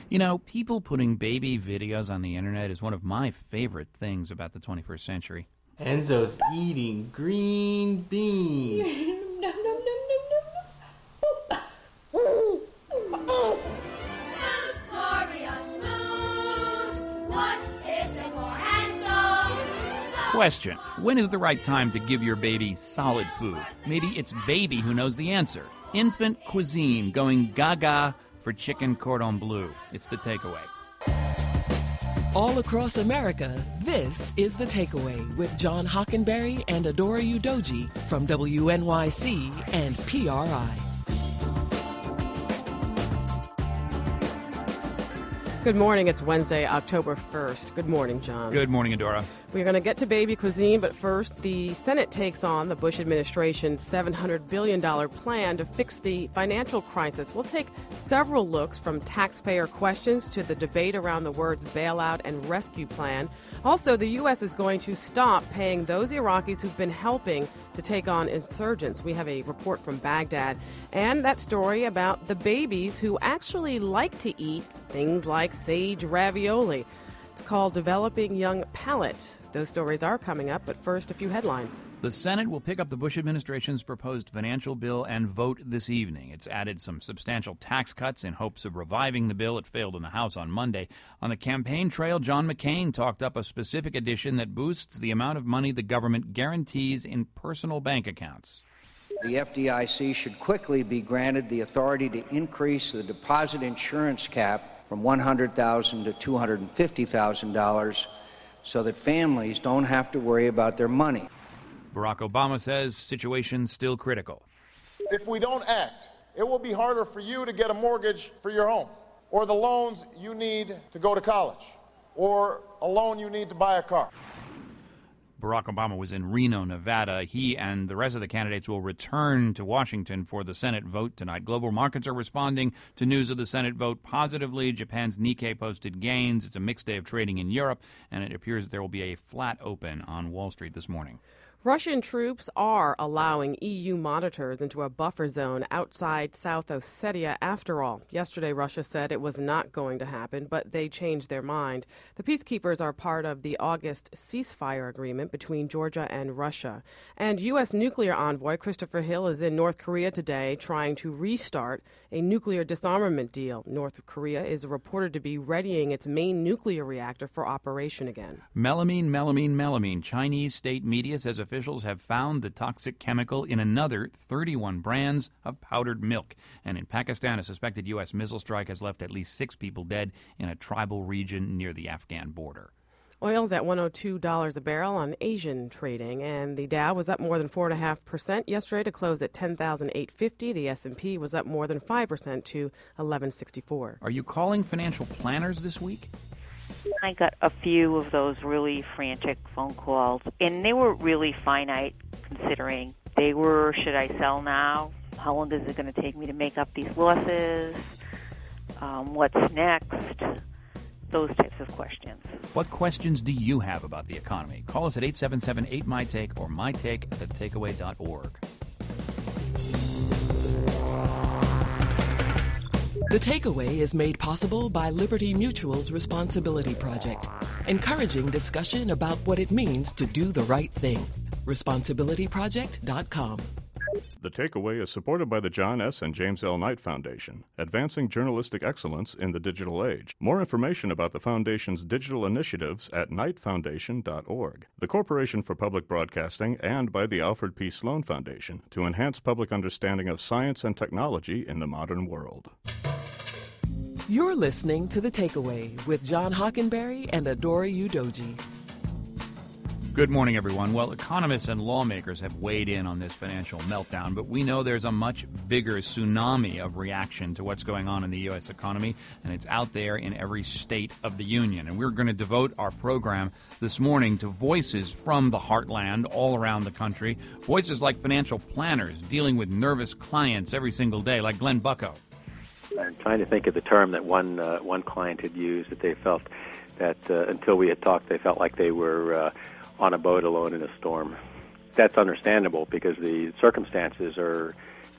You know, people putting baby videos on the internet is one of my favorite things about the 21st century. Enzo's eating green beans. No, no, no, no, no, no. Glorious food. What is it more handsome? Question: when is the right time to give your baby solid food? Maybe it's baby who knows the answer. Infant cuisine going gaga for chicken cordon bleu. It's The Takeaway. All across America, this is The Takeaway with John Hockenberry and Adora Udoji from WNYC and PRI. Good morning. It's Wednesday, October 1st. Good morning, John. Good morning, Adora. We're going to get to baby cuisine, but first, the Senate takes on the Bush administration's $700 billion plan to fix the financial crisis. We'll take several looks from taxpayer questions to the debate around the words bailout and rescue plan. Also, the U.S. is going to stop paying those Iraqis who've been helping to take on insurgents. We have a report from Baghdad and that story about the babies who actually like to eat things like sage ravioli. It's called Developing Young Palate. Those stories are coming up, but first, a few headlines. The Senate will pick up the Bush administration's proposed financial bill and vote this evening. It's added some substantial tax cuts in hopes of reviving the bill. It failed in the House on Monday. On the campaign trail, John McCain talked up a specific addition that boosts the amount of money the government guarantees in personal bank accounts. The FDIC should quickly be granted the authority to increase the deposit insurance cap from $100,000 to $250,000 so that families don't have to worry about their money. Barack Obama says situation still critical. If we don't act, it will be harder for you to get a mortgage for your home, or the loans you need to go to college, or a loan you need to buy a car. Barack Obama was in Reno, Nevada. He and the rest of the candidates will return to Washington for the Senate vote tonight. Global markets are responding to news of the Senate vote positively. Japan's Nikkei posted gains. It's a mixed day of trading in Europe, and it appears there will be a flat open on Wall Street this morning. Russian troops are allowing EU monitors into a buffer zone outside South Ossetia after all. Yesterday, Russia said it was not going to happen, but they changed their mind. The peacekeepers are part of the August ceasefire agreement between Georgia and Russia. And U.S. nuclear envoy Christopher Hill is in North Korea today trying to restart a nuclear disarmament deal. North Korea is reported to be readying its main nuclear reactor for operation again. Melamine. Chinese state media says officials have found the toxic chemical in another 31 brands of powdered milk. And in Pakistan, a suspected U.S. missile strike has left at least 6 people dead in a tribal region near the Afghan border. Oil's at $102 a barrel on Asian trading, and the Dow was up more than 4.5% yesterday to close at 10,850. The S&P was up more than 5% to 1164. Are you calling financial planners this week? I got a few of those really frantic phone calls, and they were really finite considering they were, should I sell now? How long is it going to take me to make up these losses? What's next? Those types of questions. What questions do you have about the economy? Call us at 877-8MY-TAKE or mytake@thetakeaway.org. The Takeaway is made possible by Liberty Mutual's Responsibility Project, encouraging discussion about what it means to do the right thing. ResponsibilityProject.com. The Takeaway is supported by the John S. and James L. Knight Foundation, advancing journalistic excellence in the digital age. More information about the Foundation's digital initiatives at knightfoundation.org. The Corporation for Public Broadcasting and by the Alfred P. Sloan Foundation to enhance public understanding of science and technology in the modern world. You're listening to The Takeaway with John Hockenberry and Adora Udoji. Good morning, everyone. Well, economists and lawmakers have weighed in on this financial meltdown, but we know there's a much bigger tsunami of reaction to what's going on in the U.S. economy, and it's out there in every state of the union. And we're going to devote our program this morning to voices from the heartland all around the country, voices like financial planners dealing with nervous clients every single day, like Glenn Bucko. I'm trying to think of the term that one client had used, that they felt that until we had talked, they felt like they were on a boat alone in a storm. That's understandable because the circumstances are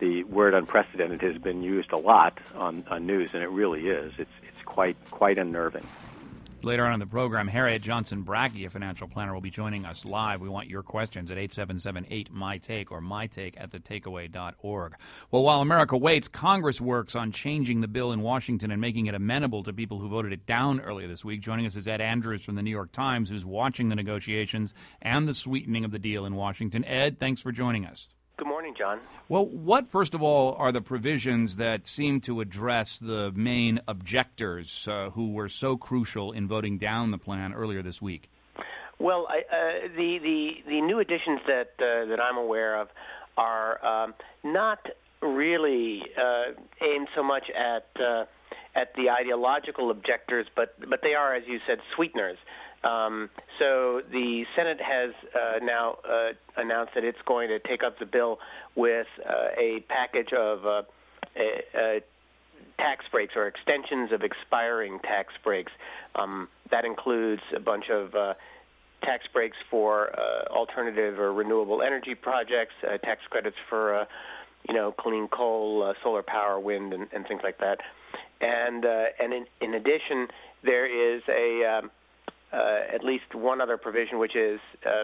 the word unprecedented has been used a lot on news, and it really is. It's quite unnerving. Later on in the program, Harriet Johnson Brackey, a financial planner, will be joining us live. We want your questions at 877-8-MY-TAKE or mytake@thetakeaway.org. Well, while America waits, Congress works on changing the bill in Washington and making it amenable to people who voted it down earlier this week. Joining us is Ed Andrews from the New York Times, who's watching the negotiations and the sweetening of the deal in Washington. Ed, thanks for joining us. Good morning, John. Well, what, first of all, are the provisions that seem to address the main objectors who were so crucial in voting down the plan earlier this week? Well, the new additions that I'm aware of are not really aimed so much at the ideological objectors, but they are, as you said, sweeteners. So the Senate has now announced that it's going to take up the bill with a package of tax breaks or extensions of expiring tax breaks. That includes a bunch of tax breaks for alternative or renewable energy projects, tax credits for clean coal, solar power, wind, and things like that. And in addition, there is at least one other provision, which is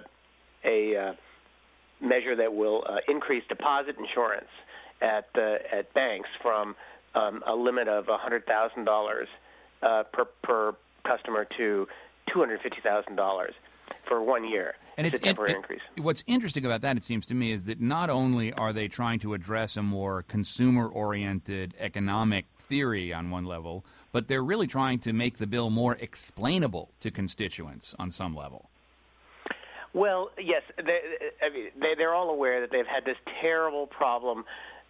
a measure that will increase deposit insurance at banks from a limit of $100,000 per customer to $250,000 for 1 year. And it's a temporary increase. What's interesting about that, it seems to me, is that not only are they trying to address a more consumer-oriented economic theory on one level, but they're really trying to make the bill more explainable to constituents on some level. Well, yes, they're all aware that they've had this terrible problem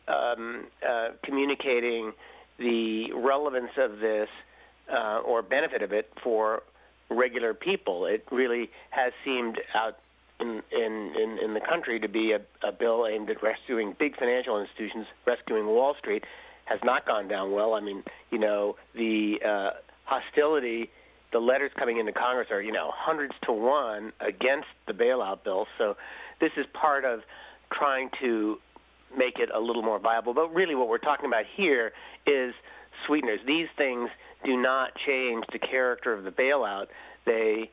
communicating the relevance of this or benefit of it for regular people. It really has seemed out in the country to be a bill aimed at rescuing big financial institutions, rescuing Wall Street. Has not gone down well. I mean, the hostility, the letters coming into Congress are, hundreds to one against the bailout bill. So this is part of trying to make it a little more viable. But really what we're talking about here is sweeteners. These things do not change the character of the bailout. They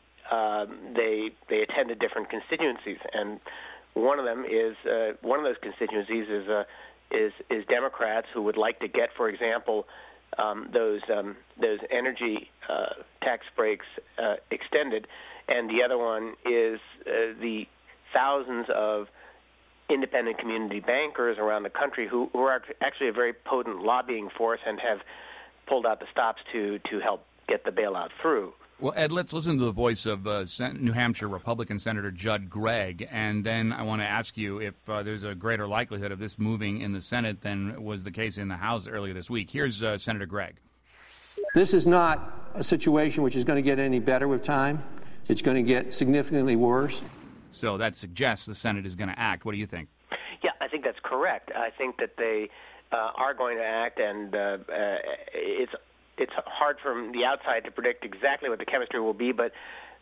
attend to different constituencies, and one of them is one of those constituencies is Democrats who would like to get, for example, those energy tax breaks extended, and the other one is the thousands of independent community bankers around the country who are actually a very potent lobbying force and have pulled out the stops to help get the bailout through. Well, Ed, let's listen to the voice of New Hampshire Republican Senator Judd Gregg, and then I want to ask you if there's a greater likelihood of this moving in the Senate than was the case in the House earlier this week. Here's Senator Gregg. This is not a situation which is going to get any better with time. It's going to get significantly worse. So that suggests the Senate is going to act. What do you think? Yeah, I think that's correct. I think that they are going to act, and it's hard from the outside to predict exactly what the chemistry will be, but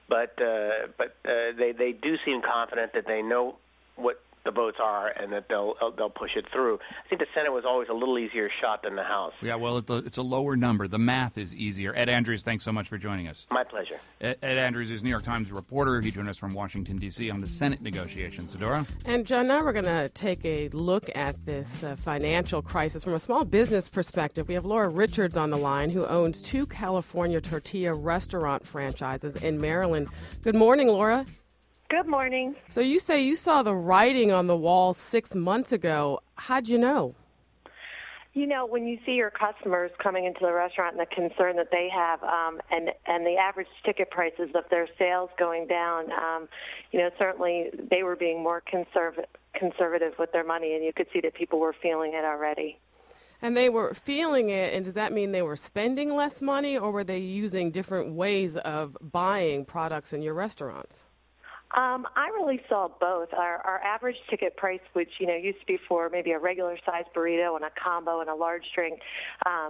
they do seem confident that they know what the votes are and that they'll push it through. I think the Senate was always a little easier shot than the House. Yeah, well, it's a lower number. The math is easier. Ed Andrews, thanks so much for joining us. My pleasure. Ed Andrews is New York Times reporter. He joined us from Washington, D.C. on the Senate negotiations. Adora? And, John, now we're going to take a look at this financial crisis from a small business perspective. We have Laura Richards on the line, who owns 2 California tortilla restaurant franchises in Maryland. Good morning, Laura. Good morning. So you say you saw the writing on the wall 6 months ago. How'd you know? When you see your customers coming into the restaurant and the concern that they have and the average ticket prices of their sales going down, certainly they were being more conservative with their money, and you could see that people were feeling it already. And they were feeling it, and does that mean they were spending less money, or were they using different ways of buying products in your restaurants? I really saw both. Our average ticket price, which used to be for maybe a regular size burrito and a combo and a large drink,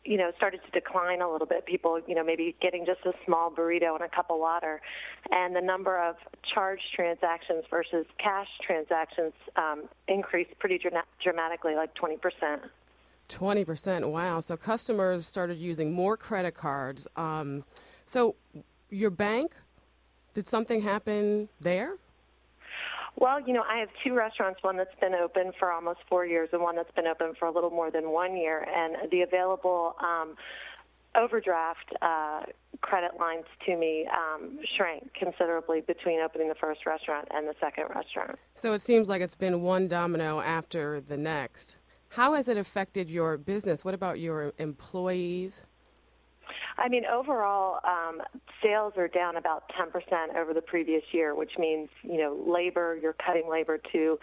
started to decline a little bit. People, maybe getting just a small burrito and a cup of water. And the number of charge transactions versus cash transactions increased pretty dramatically, like 20%. 20%, wow. So customers started using more credit cards. So your bank, did something happen there? Well, I have two restaurants, one that's been open for almost 4 years and one that's been open for a little more than 1 year. And the available overdraft credit lines to me shrank considerably between opening the first restaurant and the second restaurant. So it seems like it's been one domino after the next. How has it affected your business? What about your employees? I mean, overall, sales are down about 10% over the previous year, which means, labor, you're cutting labor to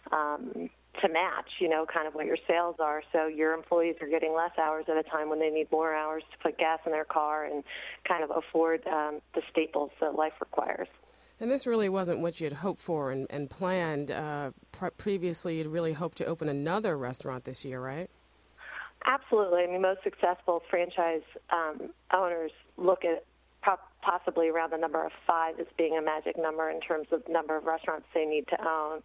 match, kind of what your sales are. So your employees are getting less hours at a time when they need more hours to put gas in their car and kind of afford the staples that life requires. And this really wasn't what you had hoped for and planned. Previously, you'd really hoped to open another restaurant this year, right? Absolutely. I mean, most successful franchise owners look at possibly around the number of 5 as being a magic number in terms of number of restaurants they need to own,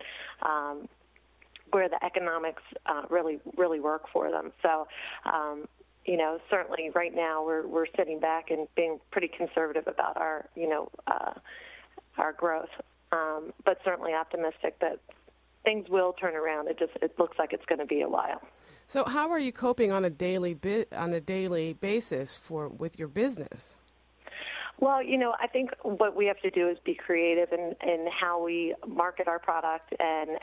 where the economics really work for them. So, certainly right now we're sitting back and being pretty conservative about our growth, but certainly optimistic that things will turn around. It looks like it's going to be a while. So how are you coping on a daily basis with your business? Well, I think what we have to do is be creative in how we market our product and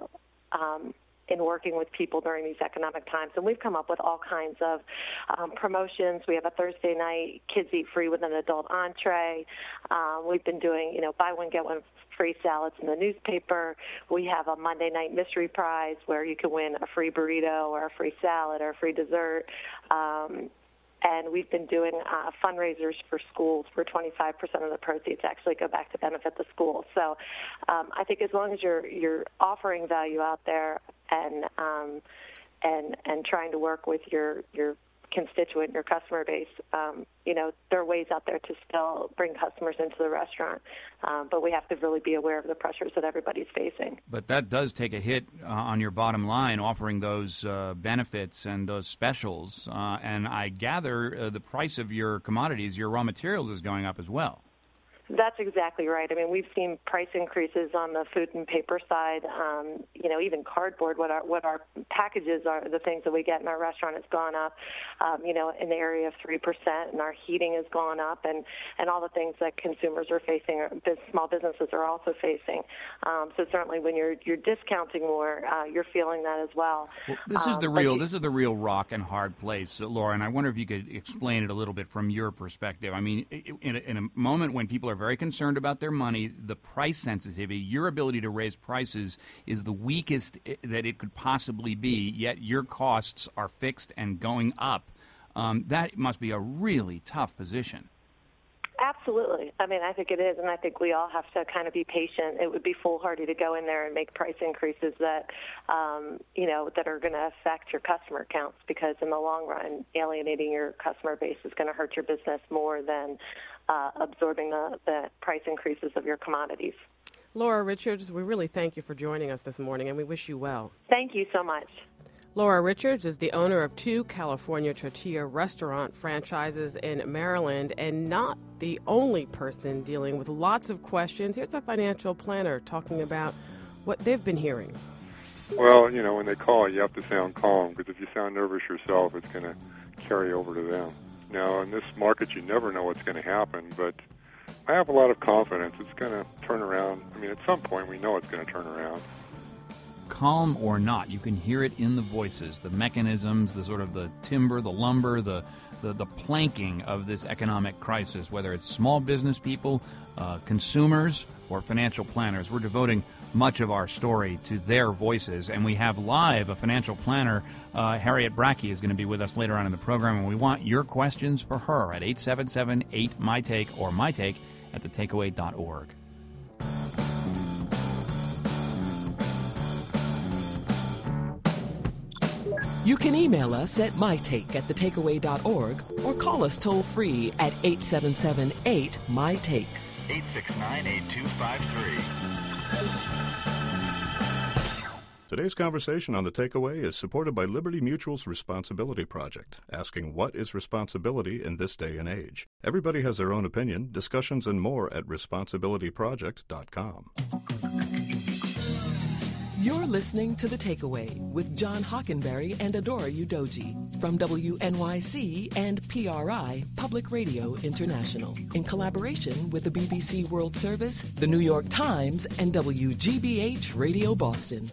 in working with people during these economic times. And we've come up with all kinds of promotions. We have a Thursday night kids eat free with an adult entree. We've been doing, buy one, get one free salads in the newspaper. We have a Monday night mystery prize where you can win a free burrito or a free salad or a free dessert. And we've been doing fundraisers for schools where 25% of the proceeds actually go back to benefit the schools. So I think as long as you're offering value out there and trying to work with your constituent, your customer base, there are ways out there to still bring customers into the restaurant. But we have to really be aware of the pressures that everybody's facing. But that does take a hit on your bottom line, offering those benefits and those specials. And I gather the price of your commodities, your raw materials, is going up as well. That's exactly right. I mean, we've seen price increases on the food and paper side. Even cardboard, what our packages are, the things that we get in our restaurant has gone up, in the area of 3%, and our heating has gone up, and all the things that consumers are facing, or small businesses are also facing. So certainly, when you're discounting more, you're feeling that as well. This is the real rock and hard place, Laura. And I wonder if you could explain it a little bit from your perspective. I mean, in a moment when people are very concerned about their money, the price sensitivity, your ability to raise prices is the weakest that it could possibly be, yet your costs are fixed and going up. That must be a really tough position. Absolutely. I mean, I think it is, and I think we all have to kind of be patient. It would be foolhardy to go in there and make price increases that, that are going to affect your customer counts, because in the long run, alienating your customer base is going to hurt your business more than absorbing the price increases of your commodities. Laura Richards, we really thank you for joining us this morning, and we wish you well. Thank you so much. Laura Richards is the owner of 2 California Tortilla restaurant franchises in Maryland, and not the only person dealing with lots of questions. Here's a financial planner talking about what they've been hearing. Well, when they call, you have to sound calm, because if you sound nervous yourself, it's going to carry over to them. Now, in this market, you never know what's going to happen, but I have a lot of confidence it's going to turn around. I mean, at some point, we know it's going to turn around. Calm or not, you can hear it in the voices, the mechanisms, the sort of the timber, the lumber, the planking of this economic crisis, whether it's small business people, consumers, or financial planners. We're devoting much of our story to their voices, and we have live a financial planner. Harriet Brackey is going to be with us later on in the program, and we want your questions for her at 877-8-MY-TAKE or mytake@thetakeaway.org. You can email us at mytake@thetakeaway.org or call us toll-free at 877-8-MY-TAKE. 869-8253. Today's conversation on The Takeaway is supported by Liberty Mutual's Responsibility Project, asking what is responsibility in this day and age. Everybody has their own opinion. Discussions and more at responsibilityproject.com. You're listening to The Takeaway with John Hockenberry and Adora Udoji from WNYC and PRI, Public Radio International, in collaboration with the BBC World Service, the New York Times, and WGBH Radio Boston.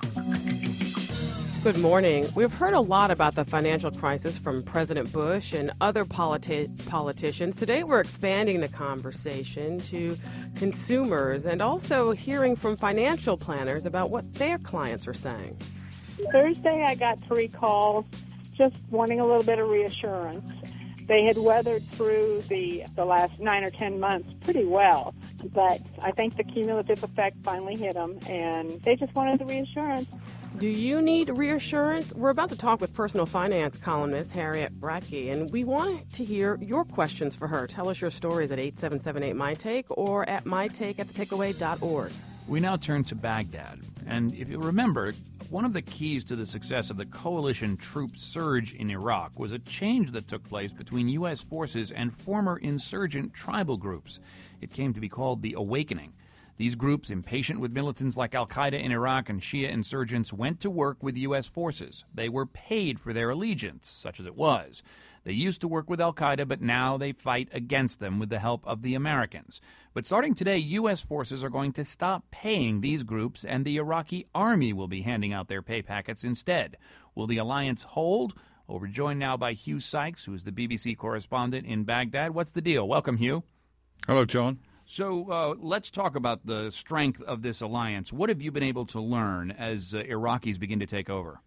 Good morning. We've heard a lot about the financial crisis from President Bush and other politicians. Today we're expanding the conversation to consumers and also hearing from financial planners about what their clients are saying. Thursday I got 3 calls just wanting a little bit of reassurance. They had weathered through the last 9 or 10 months pretty well, but I think the cumulative effect finally hit them, and they just wanted the reassurance. Do you need reassurance? We're about to talk with personal finance columnist Harriet Bradke, and we want to hear your questions for her. Tell us your stories at 877-8-MY-TAKE or at mytake@thetakeaway.org. We now turn to Baghdad. And if you remember, one of the keys to the success of the coalition troop surge in Iraq was a change that took place between U.S. forces and former insurgent tribal groups. It came to be called the Awakening. These groups, impatient with militants like al-Qaeda in Iraq and Shia insurgents, went to work with U.S. forces. They were paid for their allegiance, such as it was. They used to work with al-Qaeda, but now they fight against them with the help of the Americans. But starting today, U.S. forces are going to stop paying these groups, and the Iraqi army will be handing out their pay packets instead. Will the alliance hold? Well, we're joined now by Hugh Sykes, who is the BBC correspondent in Baghdad. What's the deal? Welcome, Hugh. Hello, John. So let's talk about the strength of this alliance. What have you been able to learn as Iraqis begin to take over?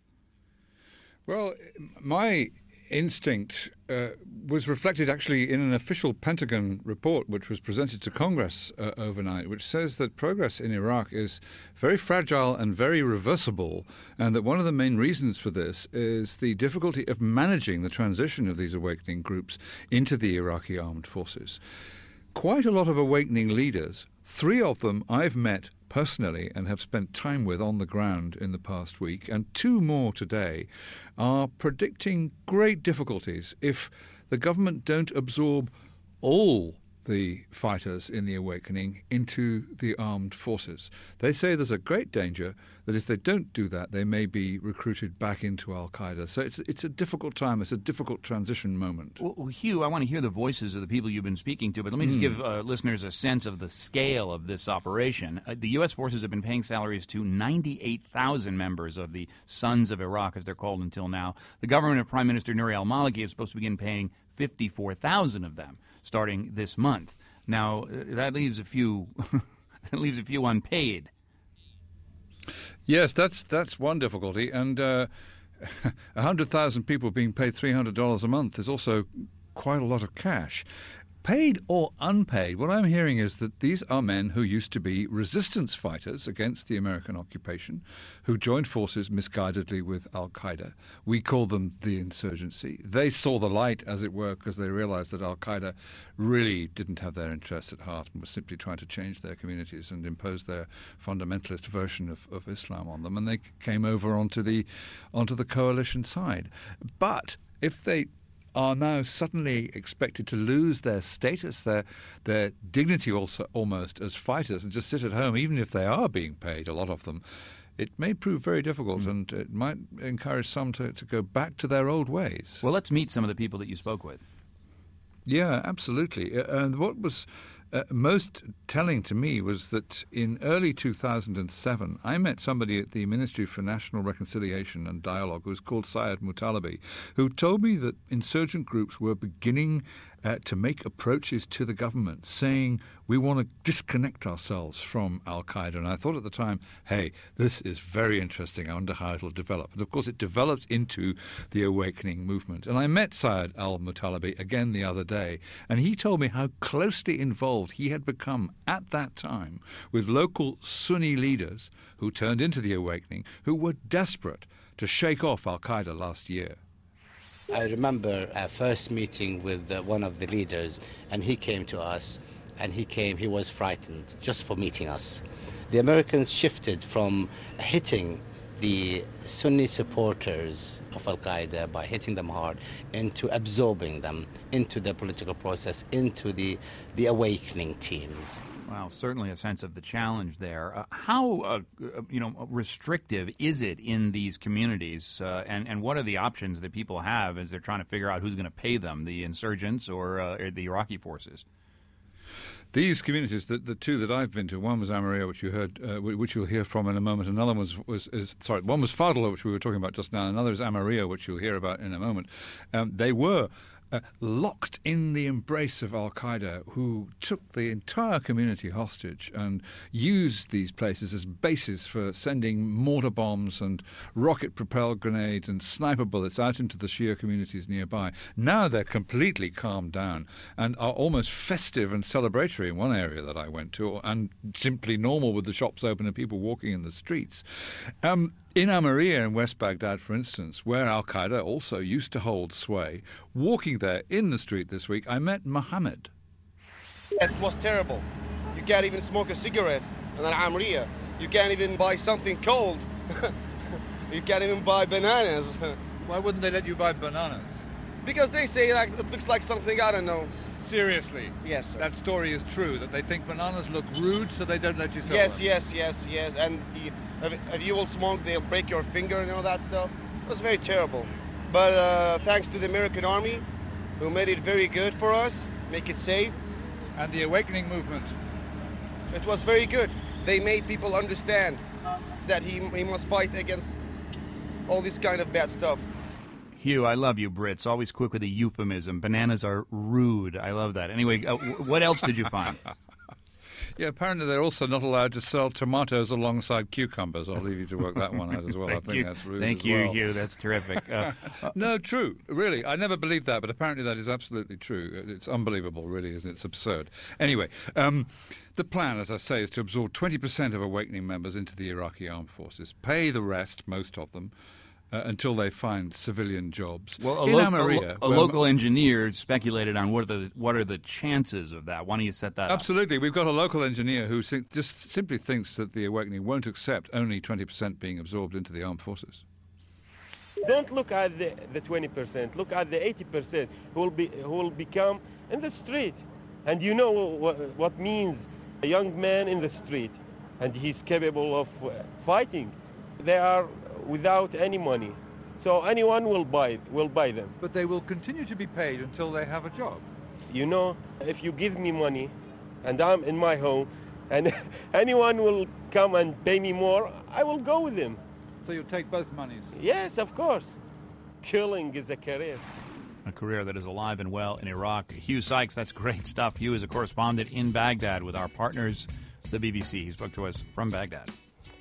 Well, my instinct was reflected actually in an official Pentagon report which was presented to Congress overnight, which says that progress in Iraq is very fragile and very reversible, and that one of the main reasons for this is the difficulty of managing the transition of these awakening groups into the Iraqi armed forces. Quite a lot of awakening leaders, 3 of them I've met personally and have spent time with on the ground in the past week, and 2 more today, are predicting great difficulties if the government don't absorb all the fighters in the awakening into the armed forces. They say there's a great danger that if they don't do that, they may be recruited back into al-Qaeda. So it's a difficult time. It's a difficult transition moment. Well, Hugh, I want to hear the voices of the people you've been speaking to, but let me just give listeners a sense of the scale of this operation. The U.S. forces have been paying salaries to 98,000 members of the Sons of Iraq, as they're called until now. The government of Prime Minister Nouri al-Maliki is supposed to begin paying 54,000 of them starting this month. Now, that leaves a few unpaid. Yes, that's one difficulty, and 100,000 people being paid $300 a month is also quite a lot of cash. Paid or unpaid, what I'm hearing is that these are men who used to be resistance fighters against the American occupation, who joined forces misguidedly with al-Qaeda. We call them the insurgency. They saw the light, as it were, because they realized that al-Qaeda really didn't have their interests at heart and was simply trying to change their communities and impose their fundamentalist version of Islam on them. And they came over onto the coalition side. But if they are now suddenly expected to lose their status, their dignity also almost as fighters, and just sit at home, even if they are being paid, a lot of them, it may prove very difficult, and it might encourage some to go back to their old ways. Well, let's meet some of the people that you spoke with. Yeah, absolutely. And what was most telling to me was that in early 2007, I met somebody at the Ministry for National Reconciliation and Dialogue who was called Syed Mutalabi, who told me that insurgent groups were beginning to make approaches to the government, saying, we want to disconnect ourselves from al-Qaeda. And I thought at the time, hey, this is very interesting. I wonder how it'll develop. And of course, it developed into the Awakening movement. And I met Syed al-Mutalabi again the other day, and he told me how closely involved he had become at that time with local Sunni leaders who turned into the Awakening, who were desperate to shake off al-Qaeda last year. I remember our first meeting with one of the leaders, and he came to us, and he was frightened just for meeting us. The Americans shifted from hitting the Sunni supporters of al-Qaeda by hitting them hard into absorbing them into the political process, into the awakening teams. Well, certainly a sense of the challenge there. How restrictive is it in these communities, and what are the options that people have as they're trying to figure out who's going to pay them, the insurgents or the Iraqi forces? These communities, the two that I've been to, one was Amaria, which you heard, which you'll hear from in a moment. Another one was Fadla, which we were talking about just now. Another is Amaria, which you'll hear about in a moment. They were locked in the embrace of al-Qaeda, who took the entire community hostage and used these places as bases for sending mortar bombs and rocket-propelled grenades and sniper bullets out into the Shia communities nearby. Now they're completely calmed down and are almost festive and celebratory in one area that I went to, and simply normal with the shops open and people walking in the streets. In Amaria in West Baghdad, for instance, where al-Qaeda also used to hold sway, walking there in the street this week, I met Mohammed. It was terrible. You can't even smoke a cigarette in Amaria. You can't even buy something cold. You can't even buy bananas. Why wouldn't they let you buy bananas? Because they say it looks like something, I don't know. Seriously? Yes, sir. That story is true, that they think bananas look rude, so they don't let you sell yes, them. Yes. And if you will smoke, they'll break your finger and all that stuff. It was very terrible. But thanks to the American Army, who made it very good for us, make it safe. And the awakening movement. It was very good. They made people understand that he must fight against all this kind of bad stuff. Hugh, I love you, Brits. Always quick with a euphemism. Bananas are rude. I love that. Anyway, what else did you find? Yeah, apparently they're also not allowed to sell tomatoes alongside cucumbers. I'll leave you to work that one out as well. I think that's rude. Thank you, Hugh. That's terrific. No, true. Really, I never believed that, but apparently that is absolutely true. It's unbelievable, really, isn't it? It's absurd. Anyway, the plan, as I say, is to absorb 20% of Awakening members into the Iraqi armed forces, pay the rest, most of them, until they find civilian jobs. Well, a local engineer speculated on what are the chances of that. Why don't you set that Absolutely. We've got a local engineer who just simply thinks that the Awakening won't accept only 20% being absorbed into the armed forces. Don't look at the 20%. Look at the 80% who will become in the street. And you know what means a young man in the street, and he's capable of fighting. They are without any money, so anyone will buy them. But they will continue to be paid until they have a job. You know, if you give me money and I'm in my home and anyone will come and pay me more, I will go with them. So you'll take both monies? Yes, of course. Killing is a career. A career that is alive and well in Iraq. Hugh Sykes, that's great stuff. Hugh is a correspondent in Baghdad with our partners, the BBC. He spoke to us from Baghdad.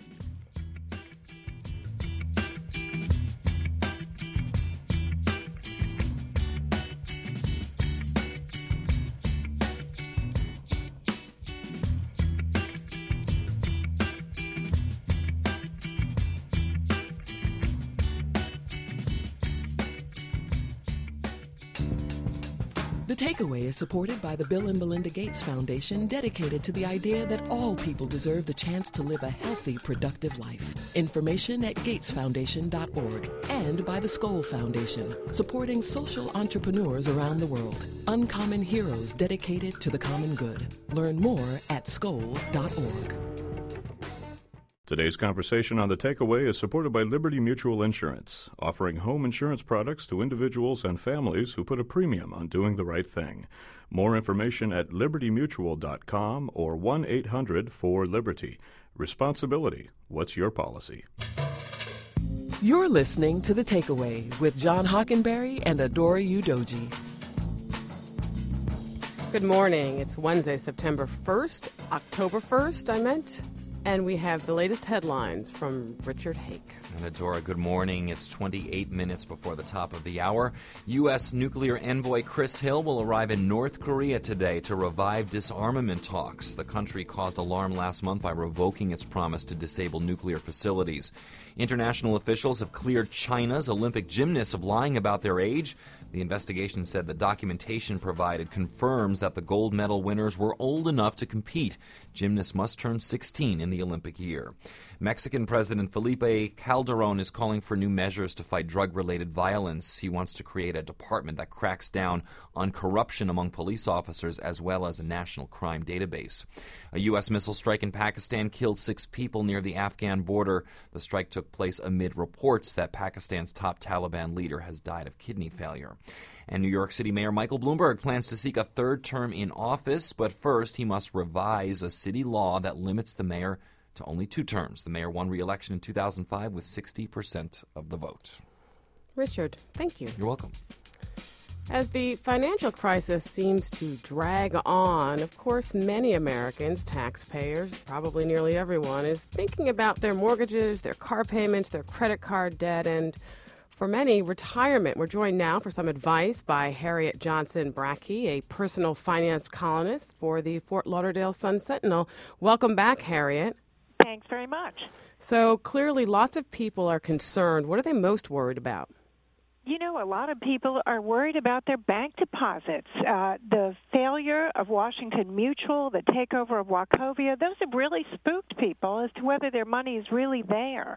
The Takeaway is supported by the Bill and Melinda Gates Foundation, dedicated to the idea that all people deserve the chance to live a healthy, productive life. Information at gatesfoundation.org, and by the Skoll Foundation, supporting social entrepreneurs around the world. Uncommon heroes dedicated to the common good. Learn more at skoll.org. Today's conversation on The Takeaway is supported by Liberty Mutual Insurance, offering home insurance products to individuals and families who put a premium on doing the right thing. More information at libertymutual.com or 1-800-4-LIBERTY. Responsibility. What's your policy? You're listening to The Takeaway with John Hockenberry and Adora Udoji. Good morning. It's Wednesday, September 1st, October 1st, I meant. And we have the latest headlines from Richard Hake. And Adora, good morning. It's 28 minutes before the top of the hour. U.S. nuclear envoy Chris Hill will arrive in North Korea today to revive disarmament talks. The country caused alarm last month by revoking its promise to disable nuclear facilities. International officials have cleared China's Olympic gymnasts of lying about their age. The investigation said the documentation provided confirms that the gold medal winners were old enough to compete. Gymnasts must turn 16 in the Olympic year. Mexican President Felipe Calderón is calling for new measures to fight drug-related violence. He wants to create a department that cracks down on corruption among police officers as well as a national crime database. A U.S. missile strike in Pakistan killed 6 people near the Afghan border. The strike took place amid reports that Pakistan's top Taliban leader has died of kidney failure. And New York City Mayor Michael Bloomberg plans to seek a third term in office, but first he must revise a city law that limits the mayor to only 2 terms. The mayor won re-election in 2005 with 60% of the vote. Richard, thank you. You're welcome. As the financial crisis seems to drag on, of course, many Americans, taxpayers, probably nearly everyone, is thinking about their mortgages, their car payments, their credit card debt, and for many, retirement. We're joined now for some advice by Harriet Johnson Bracke, a personal finance columnist for the Fort Lauderdale Sun-Sentinel. Welcome back, Harriet. Thanks very much. So clearly lots of people are concerned. What are they most worried about? You know, a lot of people are worried about their bank deposits. The failure of Washington Mutual, the takeover of Wachovia, those have really spooked people as to whether their money is really there.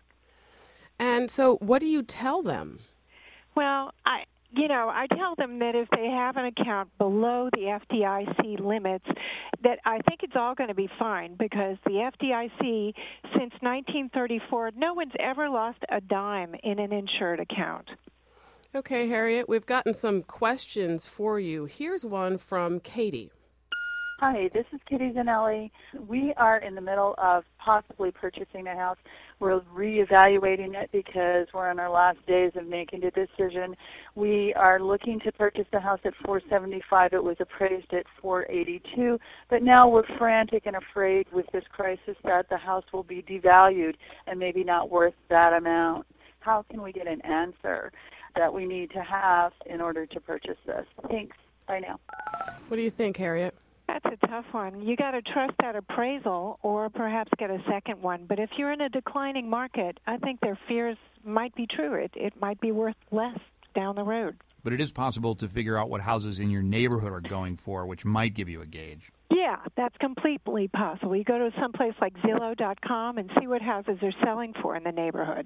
And so what do you tell them? Well, I tell them that if they have an account below the FDIC limits, that I think it's all going to be fine because the FDIC, since 1934, no one's ever lost a dime in an insured account. Okay, Harriet, we've gotten some questions for you. Here's one from Katie. Hi, this is Katie Zanelli. We are in the middle of possibly purchasing a house. We're reevaluating it because we're in our last days of making a decision. We are looking to purchase the house at $475. It was appraised at $482, but now we're frantic and afraid with this crisis that the house will be devalued and maybe not worth that amount. How can we get an answer that we need to have in order to purchase this? Thanks. Bye now. What do you think, Harriet? That's a tough one. You got to trust that appraisal or perhaps get a second one. But if you're in a declining market, I think their fears might be true. It might be worth less down the road. But it is possible to figure out what houses in your neighborhood are going for, which might give you a gauge. Yeah, that's completely possible. You go to someplace like Zillow.com and see what houses are selling for in the neighborhood.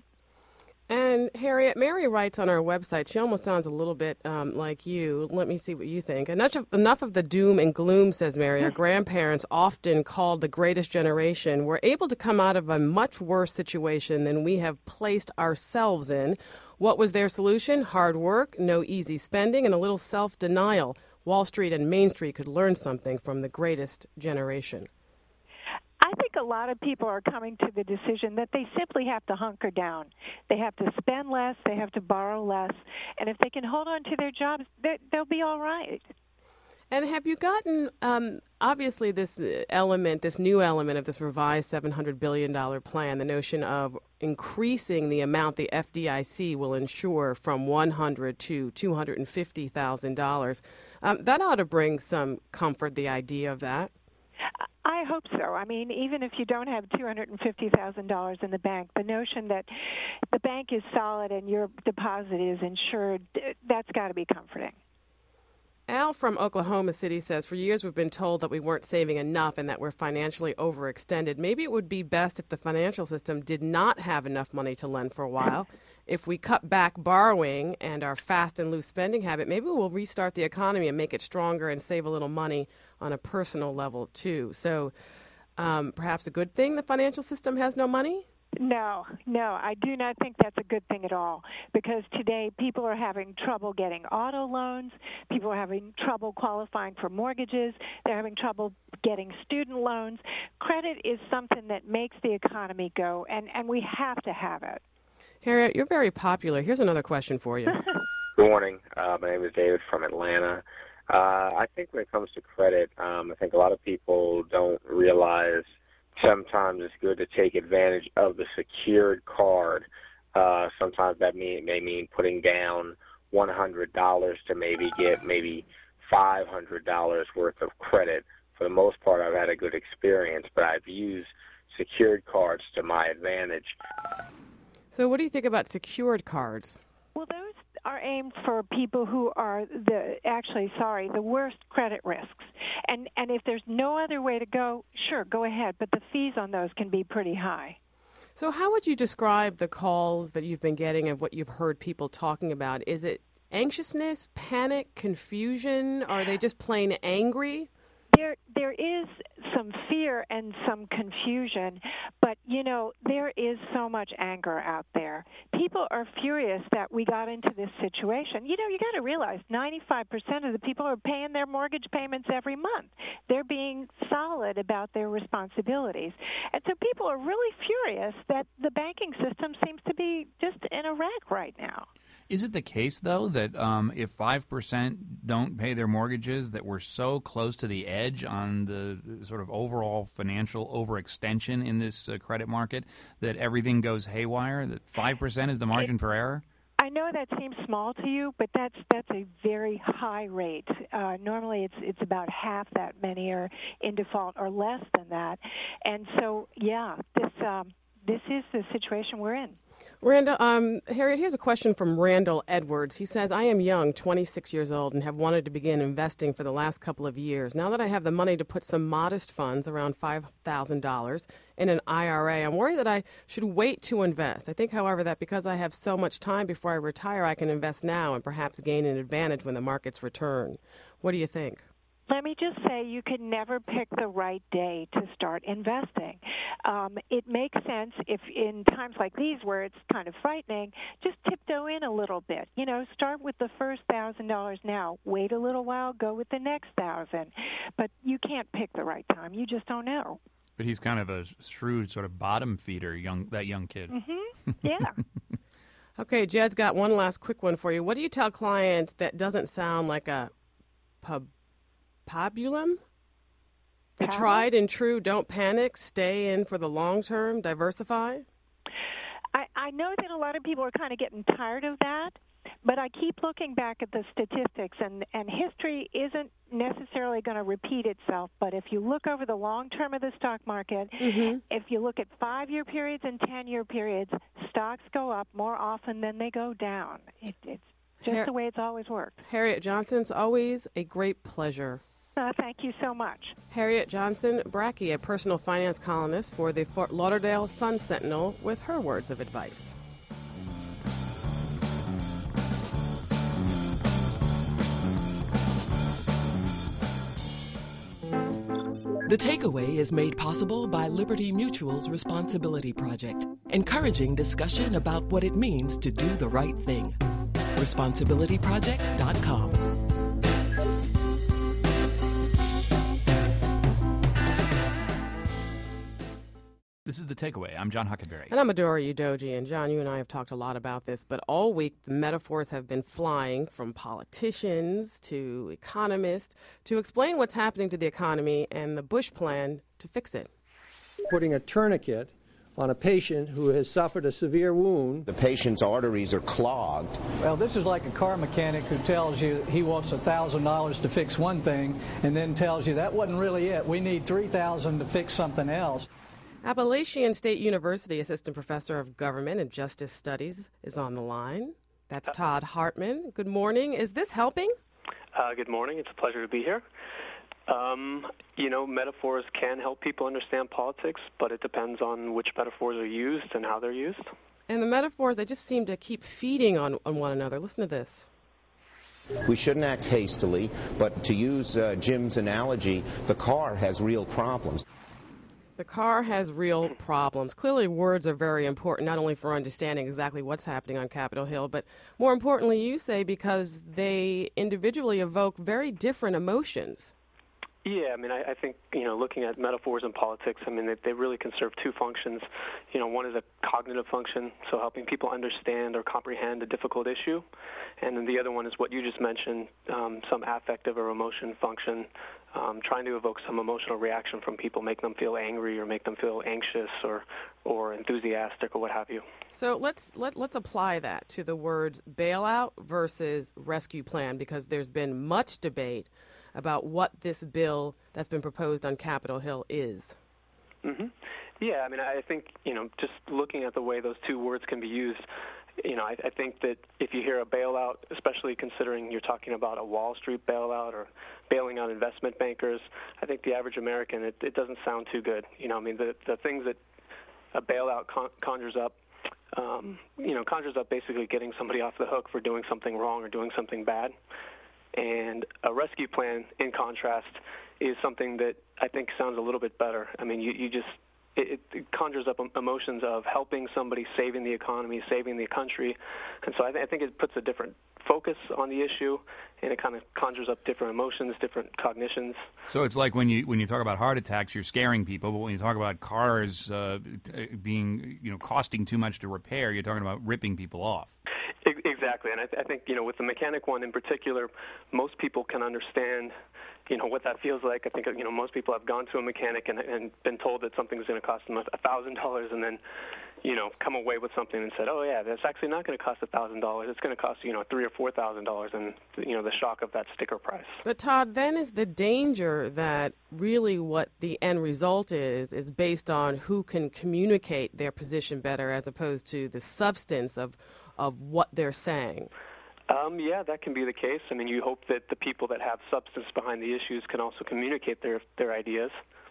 And Harriet, Mary writes on our website, she almost sounds a little bit like you. Let me see what you think. Enough of the doom and gloom, says Mary. Our grandparents, often called the greatest generation, were able to come out of a much worse situation than we have placed ourselves in. What was their solution? Hard work, no easy spending, and a little self-denial. Wall Street and Main Street could learn something from the greatest generation. I think a lot of people are coming to the decision that they simply have to hunker down. They have to spend less, they have to borrow less, and if they can hold on to their jobs, they'll be all right. And have you gotten, obviously, this new element of this revised $700 billion plan, the notion of increasing the amount the FDIC will insure from $100,000 to $250,000. That ought to bring some comfort, the idea of that. I hope so. I mean, even if you don't have $250,000 in the bank, the notion that the bank is solid and your deposit is insured, that's got to be comforting. Al from Oklahoma City says, for years we've been told that we weren't saving enough and that we're financially overextended. Maybe it would be best if the financial system did not have enough money to lend for a while. If we cut back borrowing and our fast and loose spending habit, maybe we'll restart the economy and make it stronger and save a little money on a personal level, too. So perhaps a good thing the financial system has no money? No, I do not think that's a good thing at all, because today people are having trouble getting auto loans, people are having trouble qualifying for mortgages, they're having trouble getting student loans. Credit is something that makes the economy go, and we have to have it. Harriet, you're very popular. Here's another question for you. Good morning. My name is David from Atlanta. I think when it comes to credit, I think a lot of people don't realize sometimes it's good to take advantage of the secured card. Sometimes that may mean putting down $100 to maybe get $500 worth of credit. For the most part, I've had a good experience, but I've used secured cards to my advantage. So what do you think about secured cards? Well, those are aimed for people who are the worst credit risks. And if there's no other way to go, sure, go ahead. But the fees on those can be pretty high. So how would you describe the calls that you've been getting and what you've heard people talking about? Is it anxiousness, panic, confusion? Are they just plain angry? There is some fear and some confusion, but, there is so much anger out there. People are furious that we got into this situation. You got to realize 95% of the people are paying their mortgage payments every month. They're being solid about their responsibilities. And so people are really furious that the banking system seems to be just in a wreck right now. Is it the case, though, that if 5% don't pay their mortgages, that we're so close to the edge on the sort of overall financial overextension in this credit market that everything goes haywire, that 5% is the margin for error? I know that seems small to you, but that's a very high rate. Normally it's about half that many are in default or less than that. And so, this is the situation we're in. Randall, Harriet, here's a question from Randall Edwards. He says, I am young, 26 years old, and have wanted to begin investing for the last couple of years. Now that I have the money to put some modest funds, around $5,000, in an IRA, I'm worried that I should wait to invest. I think, however, that because I have so much time before I retire, I can invest now and perhaps gain an advantage when the markets return. What do you think? Let me just say you can never pick the right day to start investing. It makes sense if in times like these where it's kind of frightening, just tiptoe in a little bit. Start with the first $1,000 now. Wait a little while, go with the next 1,000. But you can't pick the right time. You just don't know. But he's kind of a shrewd sort of bottom feeder, that young kid. Mm-hmm. Yeah. Okay, Jed's got one last quick one for you. What do you tell clients that doesn't sound like a pabulum? The tried and true, don't panic, stay in for the long term, diversify? I know that a lot of people are kind of getting tired of that, but I keep looking back at the statistics, and history isn't necessarily going to repeat itself, but if you look over the long term of the stock market, if you look at 5-year periods and 10-year periods, stocks go up more often than they go down. It's just the way it's always worked. Harriet Johnson, it's always a great pleasure. Thank you so much. Harriet Johnson Brackey, a personal finance columnist for the Fort Lauderdale Sun-Sentinel, with her words of advice. The Takeaway is made possible by Liberty Mutual's Responsibility Project, encouraging discussion about what it means to do the right thing. ResponsibilityProject.com. This is The Takeaway. I'm John Hockenberry. And I'm Adora Udoji. And John, you and I have talked a lot about this, but all week the metaphors have been flying from politicians to economists to explain what's happening to the economy and the Bush plan to fix it. Putting a tourniquet on a patient who has suffered a severe wound. The patient's arteries are clogged. Well, this is like a car mechanic who tells you he wants $1,000 to fix one thing and then tells you that wasn't really it. We need $3,000 to fix something else. Appalachian State University Assistant Professor of Government and Justice Studies is on the line. That's Todd Hartman. Good morning. Is this helping? Good morning. It's a pleasure to be here. Metaphors can help people understand politics, but it depends on which metaphors are used and how they're used. And the metaphors, they just seem to keep feeding on one another. Listen to this. We shouldn't act hastily, but to use Jim's analogy, the car has real problems. The car has real problems. Clearly, words are very important, not only for understanding exactly what's happening on Capitol Hill, but more importantly, you say, because they individually evoke very different emotions. Yeah, I mean, I think, looking at metaphors in politics, I mean, they really can serve two functions. One is a cognitive function, so helping people understand or comprehend a difficult issue. And then the other one is what you just mentioned, some affective or emotion function, trying to evoke some emotional reaction from people, make them feel angry or make them feel anxious or enthusiastic or what have you. So let's apply that to the words bailout versus rescue plan, because there's been much debate about what this bill that's been proposed on Capitol Hill is. Mm-hmm. Yeah, I mean, I think, just looking at the way those two words can be used, I think that if you hear a bailout, especially considering you're talking about a Wall Street bailout or bailing out investment bankers, I think the average American, it doesn't sound too good. I mean, the things that a bailout conjures up basically getting somebody off the hook for doing something wrong or doing something bad. And a rescue plan, in contrast, is something that I think sounds a little bit better. I mean, it conjures up emotions of helping somebody, saving the economy, saving the country. And so I think it puts a different focus on the issue, and it kind of conjures up different emotions, different cognitions. So it's like when you talk about heart attacks, you're scaring people, but when you talk about cars being costing too much to repair, you're talking about ripping people off. Exactly, and I think with the mechanic one in particular, most people can understand what that feels like. I think most people have gone to a mechanic and been told that something's going to cost them $1,000, and then come away with something and said, oh yeah, that's actually not going to cost $1,000. It's going to cost $3,000 or $4,000, and the shock of that sticker price. But Todd, then is the danger that really what the end result is based on who can communicate their position better as opposed to the substance of what they're saying? Yeah, that can be the case. I mean, you hope that the people that have substance behind the issues can also communicate their ideas.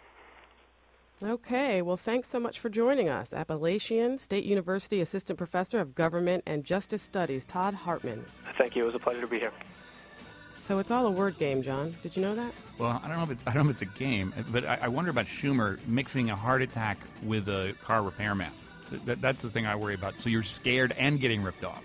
Okay, well, thanks so much for joining us. Appalachian State University Assistant Professor of Government and Justice Studies, Todd Hartman. Thank you. It was a pleasure to be here. So it's all a word game, John. Did you know that? Well, I don't know if it's a game, but I wonder about Schumer mixing a heart attack with a car repairman. That's the thing I worry about. So you're scared and getting ripped off.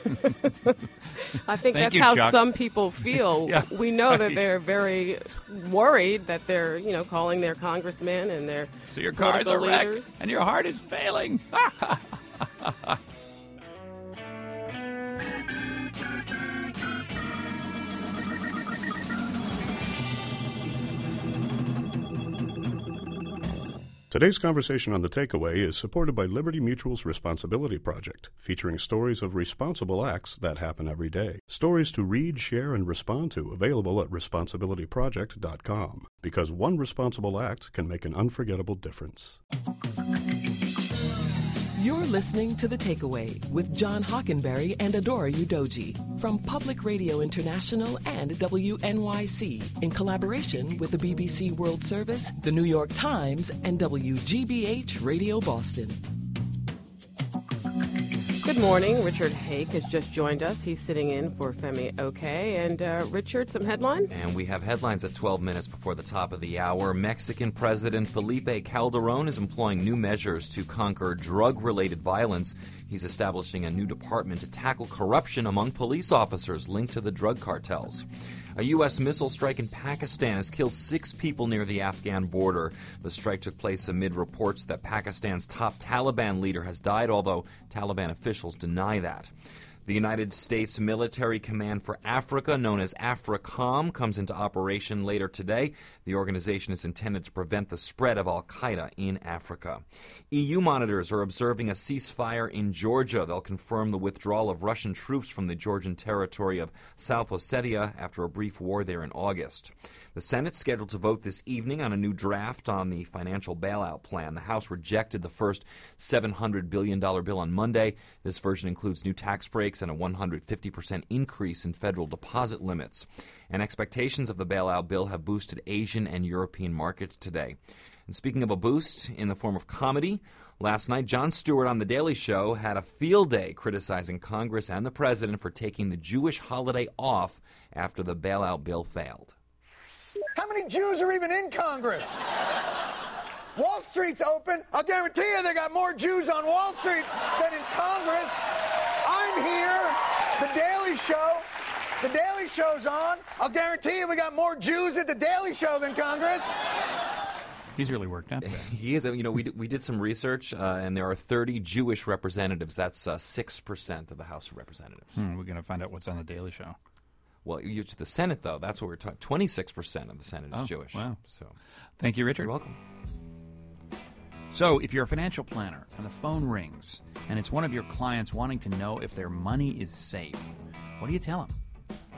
I think that's how some people feel. Yeah, we know that they're very worried that they're, calling their congressmen and their so your car is a wreck and your heart is failing. Today's conversation on The Takeaway is supported by Liberty Mutual's Responsibility Project, featuring stories of responsible acts that happen every day. Stories to read, share, and respond to, available at responsibilityproject.com. Because one responsible act can make an unforgettable difference. You're listening to The Takeaway with John Hockenberry and Adora Udoji from Public Radio International and WNYC in collaboration with the BBC World Service, the New York Times, and WGBH Radio Boston. Good morning. Richard Hake has just joined us. He's sitting in for Femi Oke. And Richard, some headlines? And we have headlines at 12 minutes before the top of the hour. Mexican President Felipe Calderón is employing new measures to conquer drug-related violence. He's establishing a new department to tackle corruption among police officers linked to the drug cartels. A U.S. missile strike in Pakistan has killed 6 people near the Afghan border. The strike took place amid reports that Pakistan's top Taliban leader has died, although Taliban officials deny that. The United States Military Command for Africa, known as AFRICOM, comes into operation later today. The organization is intended to prevent the spread of al-Qaeda in Africa. EU monitors are observing a ceasefire in Georgia. They'll confirm the withdrawal of Russian troops from the Georgian territory of South Ossetia after a brief war there in August. The Senate's scheduled to vote this evening on a new draft on the financial bailout plan. The House rejected the first $700 billion bill on Monday. This version includes new tax breaks and a 150% increase in federal deposit limits. And expectations of the bailout bill have boosted Asian and European markets today. And speaking of a boost in the form of comedy, last night Jon Stewart on The Daily Show had a field day criticizing Congress and the president for taking the Jewish holiday off after the bailout bill failed. How many Jews are even in Congress? Wall Street's open. I'll guarantee you they got more Jews on Wall Street than in Congress. I'm here, The Daily Show. The Daily Show's on. I'll guarantee you we got more Jews at the Daily Show than Congress. He's really worked up there. He is. You know, we did some research, and there are 30 Jewish representatives. That's 6% of the House of Representatives. We're going to find out what's on the Daily Show. Well, the Senate, though, that's what we're talking. 26% of the Senate is Jewish. Wow. So, thank you, Richard. You're welcome. So, if you're a financial planner and the phone rings and it's one of your clients wanting to know if their money is safe, what do you tell them?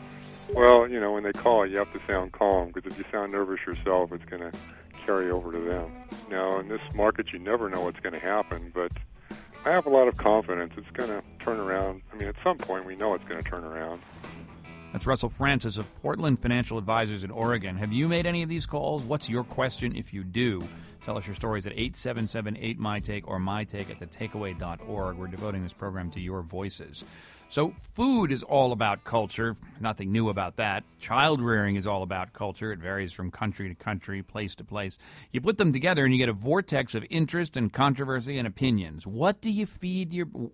Well, you know, when they call, you have to sound calm, because if you sound nervous yourself, it's going to carry over to them. Now, in this market, you never know what's going to happen, but I have a lot of confidence it's going to turn around. I mean, at some point, we know it's going to turn around. That's Russell Francis of Portland Financial Advisors in Oregon. Have you made any of these calls? What's your question if you do? Tell us your stories at 877-8MyTake or mytake@thetakeaway.org. We're devoting this program to your voices. So food is all about culture. Nothing new about that. Child rearing is all about culture. It varies from country to country, place to place. You put them together and you get a vortex of interest and controversy and opinions. When do you feed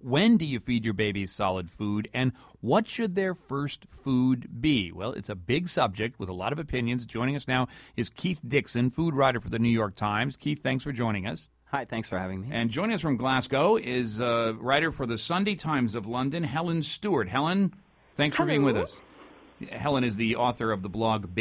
your babies solid food, and what should their first food be? Well, it's a big subject with a lot of opinions. Joining us now is Keith Dixon, food writer for the New York Times. Keith, thanks for joining us. Hi, thanks for having me. And joining us from Glasgow is a writer for the Sunday Times of London, Helen Stewart. Helen, thanks for being with us. Helen is the author of the blog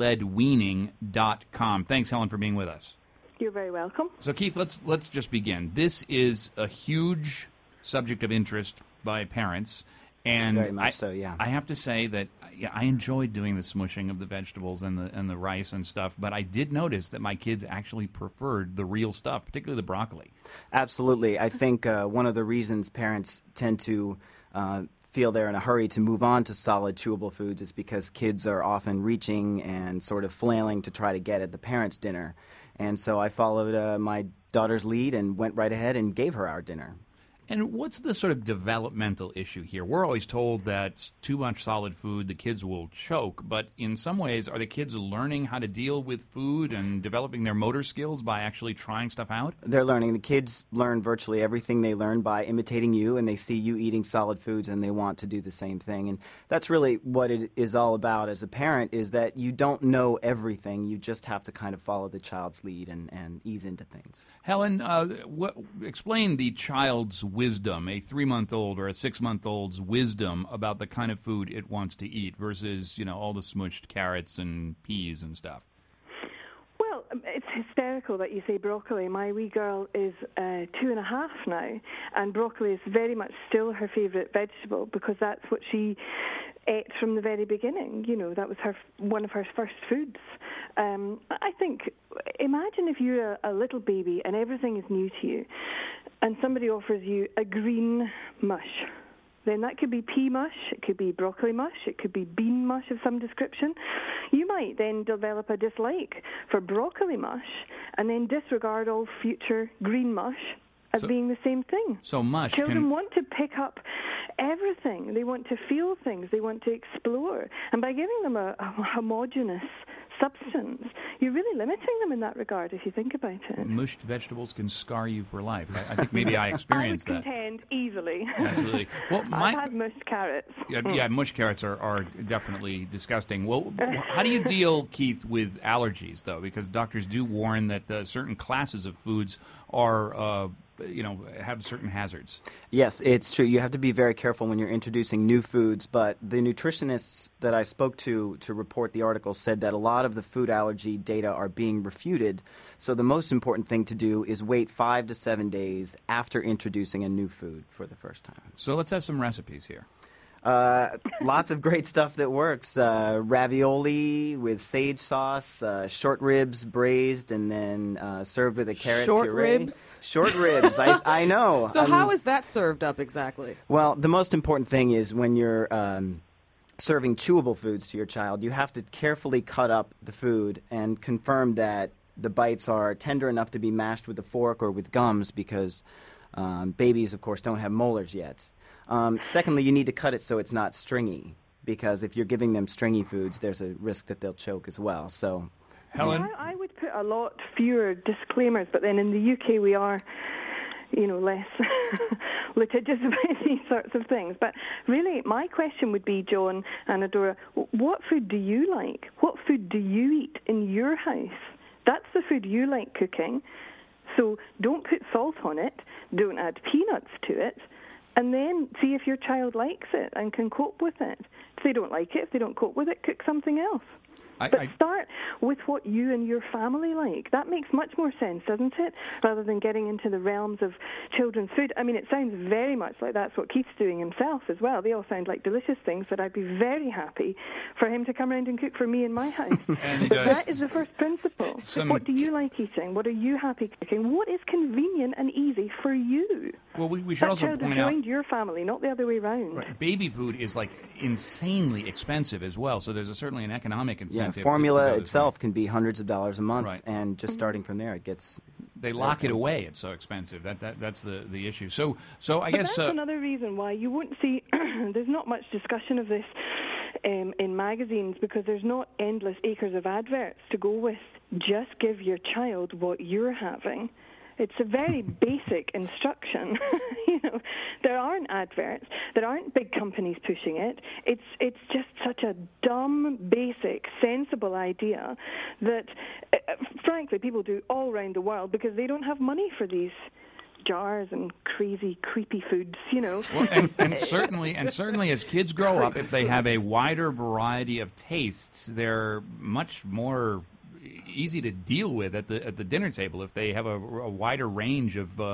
BabyLedWeaning.com. Thanks, Helen, for being with us. You're very welcome. So, Keith, let's just begin. This is a huge subject of interest by parents. And very much so, yeah. I have to say that I enjoyed doing the smushing of the vegetables and the rice and stuff, but I did notice that my kids actually preferred the real stuff, particularly the broccoli. Absolutely. I think one of the reasons parents tend to feel they're in a hurry to move on to solid, chewable foods is because kids are often reaching and sort of flailing to try to get at the parents' dinner. And so I followed my daughter's lead and went right ahead and gave her our dinner. And what's the sort of developmental issue here? We're always told that too much solid food, the kids will choke. But in some ways, are the kids learning how to deal with food and developing their motor skills by actually trying stuff out? They're learning. The kids learn virtually everything they learn by imitating you, and they see you eating solid foods, and they want to do the same thing. And that's really what it is all about as a parent, is that you don't know everything. You just have to kind of follow the child's lead and ease into things. Helen, explain the child's wisdom, a 3-month-old or a 6-month-old's wisdom about the kind of food it wants to eat versus, all the smushed carrots and peas and stuff. Well, it's hysterical that you say broccoli. My wee girl is 2.5 now, and broccoli is very much still her favourite vegetable because that's what she ate from the very beginning. That was one of her first foods. I think, imagine if you're a little baby and everything is new to you, and somebody offers you a green mush. Then that could be pea mush, it could be broccoli mush, it could be bean mush of some description. You might then develop a dislike for broccoli mush and then disregard all future green mush as being the same thing. So mush Children want to pick up everything. They want to feel things. They want to explore. And by giving them a homogeneous substance, you're really limiting them in that regard if you think about it. Mushed vegetables can scar you for life. I think maybe I experienced that. I would contend easily. Absolutely. Well, I've had mushed carrots. Yeah, mushed carrots are definitely disgusting. Well, how do you deal, Keith, with allergies, though? Because doctors do warn that certain classes of foods are have certain hazards. Yes, it's true. You have to be very careful when you're introducing new foods, but the nutritionists that I spoke to report the article said that a lot of the food allergy data are being refuted. So the most important thing to do is wait 5 to 7 days after introducing a new food for the first time. So let's have some recipes here. Lots of great stuff that works. Ravioli with sage sauce, short ribs braised and then served with a carrot puree. Short ribs. I know. So how is that served up exactly? Well, the most important thing is when you're serving chewable foods to your child, you have to carefully cut up the food and confirm that the bites are tender enough to be mashed with a fork or with gums because babies, of course, don't have molars yet. Secondly, you need to cut it so it's not stringy, because if you're giving them stringy foods, there's a risk that they'll choke as well. So, Helen? I would put a lot fewer disclaimers, but then in the UK we are, less litigious about these sorts of things. But really, my question would be, John and Adora, what food do you like? What food do you eat in your house? That's the food you like cooking. So don't put salt on it. Don't add peanuts to it. And then see if your child likes it and can cope with it. If they don't like it, if they don't cope with it, cook something else. But start with what you and your family like. That makes much more sense, doesn't it? Rather than getting into the realms of children's food. I mean, it sounds very much like that's what Keith's doing himself as well. They all sound like delicious things, but I'd be very happy for him to come around and cook for me in my house. But that is the first principle. What do you like eating? What are you happy cooking? What is convenient and easy for you? Well, we should also point out... joined your family, not the other way around. Right. Baby food is, like, insanely expensive as well, so there's certainly an economic incentive. Yeah, formula itself can be hundreds of dollars a month, and just starting from there, it gets... They lock it away. It's so expensive. That's the issue. So I guess... that's another reason why you won't see... there's not much discussion of this in magazines, because there's not endless acres of adverts to go with. Just give your child what you're having. It's a very basic instruction. There aren't adverts. There aren't big companies pushing it. It's just such a dumb, basic, sensible idea that, frankly, people do all around the world because they don't have money for these jars and crazy, creepy foods, Well, and certainly as kids grow up, if they have a wider variety of tastes, they're much more easy to deal with at the dinner table if they have a wider range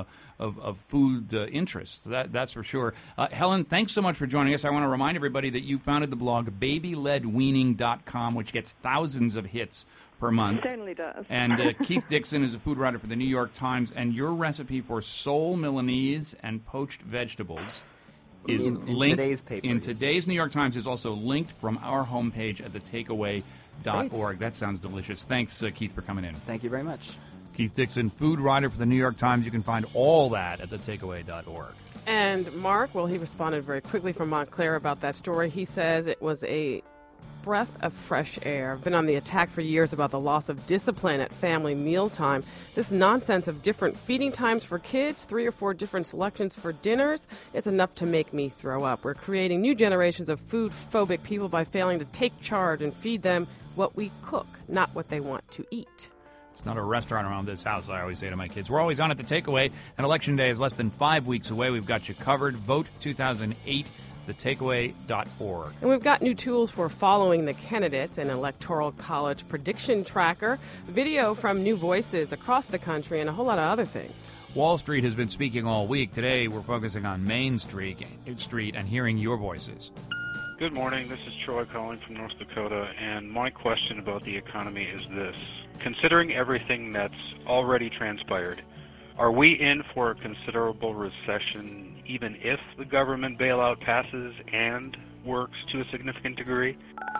of food interests. That's for sure. Helen, thanks so much for joining us. I want to remind everybody that you founded the blog BabyLedWeaning.com, which gets thousands of hits per month. It certainly does. And Keith Dixon is a food writer for the New York Times, and your recipe for sole Milanese and poached vegetables is linked today's paper. In today's New York Times is also linked from our homepage at thetakeaway.org. That sounds delicious. Thanks, Keith, for coming in. Thank you very much. Keith Dixon, food writer for the New York Times. You can find all that at thetakeaway.org. And Mark, well, he responded very quickly from Montclair about that story. He says it was a breath of fresh air. I've been on the attack for years about the loss of discipline at family mealtime. This nonsense of different feeding times for kids, 3 or 4 different selections for dinners, it's enough to make me throw up. We're creating new generations of food-phobic people by failing to take charge and feed them what we cook, not what they want to eat. It's not a restaurant around this house, I always say to my kids. We're always on at the Takeaway, and Election Day is less than 5 weeks away. We've got you covered. Vote 2008. thetakeaway.org. And we've got new tools for following the candidates, an Electoral College prediction tracker, video from new voices across the country, and a whole lot of other things. Wall Street has been speaking all week. Today we're focusing on Main Street and hearing your voices. Good morning. This is Troy calling from North Dakota, and my question about the economy is this. Considering everything that's already transpired, are we in for a considerable recession even if the government bailout passes and works to a significant degree?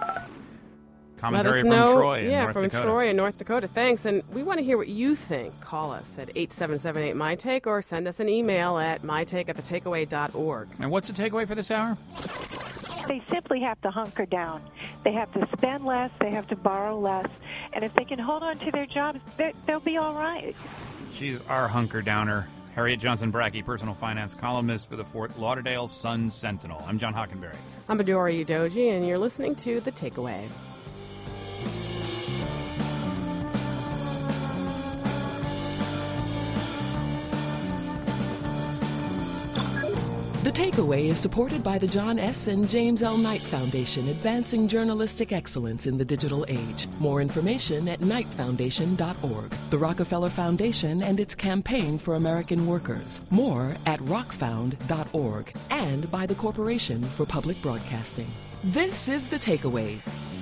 Commentary from Troy in North from Dakota. Troy in North Dakota. Thanks. And we want to hear what you think. Call us at 877-8MyTake or send us an email at mytake@thetakeaway.org. And what's the takeaway for this hour? They simply have to hunker down. They have to spend less. They have to borrow less. And if they can hold on to their jobs, they'll be all right. She's our hunker-downer. Harriet Johnson Brackey, personal finance columnist for the Fort Lauderdale Sun-Sentinel. I'm John Hockenberry. I'm Adora Udoji, and you're listening to The Takeaway. The Takeaway is supported by the John S. and James L. Knight Foundation, advancing journalistic excellence in the digital age. More information at knightfoundation.org. The Rockefeller Foundation and its campaign for American workers. More at rockfound.org. And by the Corporation for Public Broadcasting. This is The Takeaway.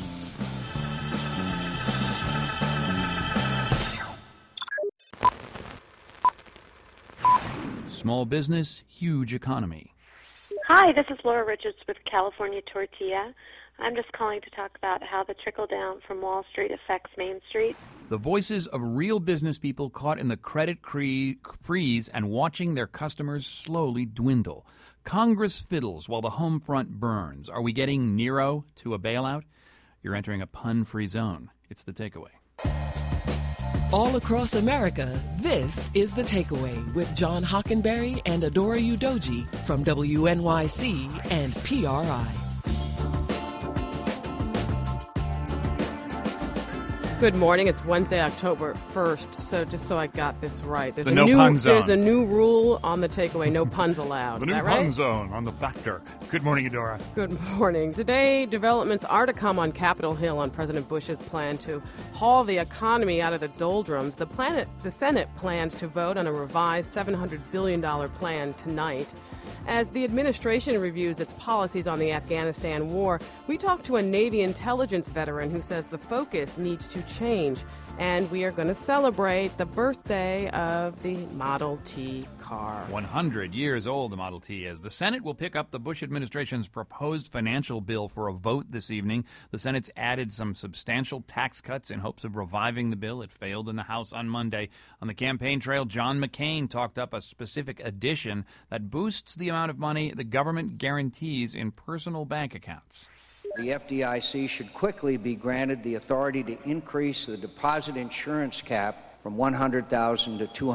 Small business, huge economy. Hi, this is Laura Richards with California Tortilla. I'm just calling to talk about how the trickle-down from Wall Street affects Main Street. The voices of real business people caught in the credit freeze and watching their customers slowly dwindle. Congress fiddles while the home front burns. Are we getting Nero to a bailout? You're entering a pun-free zone. It's The Takeaway. All across America, this is The Takeaway with John Hockenberry and Adora Udoji from WNYC and PRI. Good morning. It's Wednesday, October 1st. So just so I got this right, there's no pun zone. There's a new rule on The Takeaway. No puns allowed. The Is new that right? pun zone on The Factor. Good morning, Adora. Good morning. Today, developments are to come on Capitol Hill on President Bush's plan to haul the economy out of the doldrums. The Senate plans to vote on a revised $700 billion plan tonight. As the administration reviews its policies on the Afghanistan war, we talked to a Navy intelligence veteran who says the focus needs to change. And we are going to celebrate the birthday of the Model T car. 100 years old, the Model T is. The Senate will pick up the Bush administration's proposed financial bill for a vote this evening. The Senate's added some substantial tax cuts in hopes of reviving the bill. It failed in the House on Monday. On the campaign trail, John McCain talked up a specific addition that boosts the amount of money the government guarantees in personal bank accounts. The FDIC should quickly be granted the authority to increase the deposit insurance cap from $100,000 to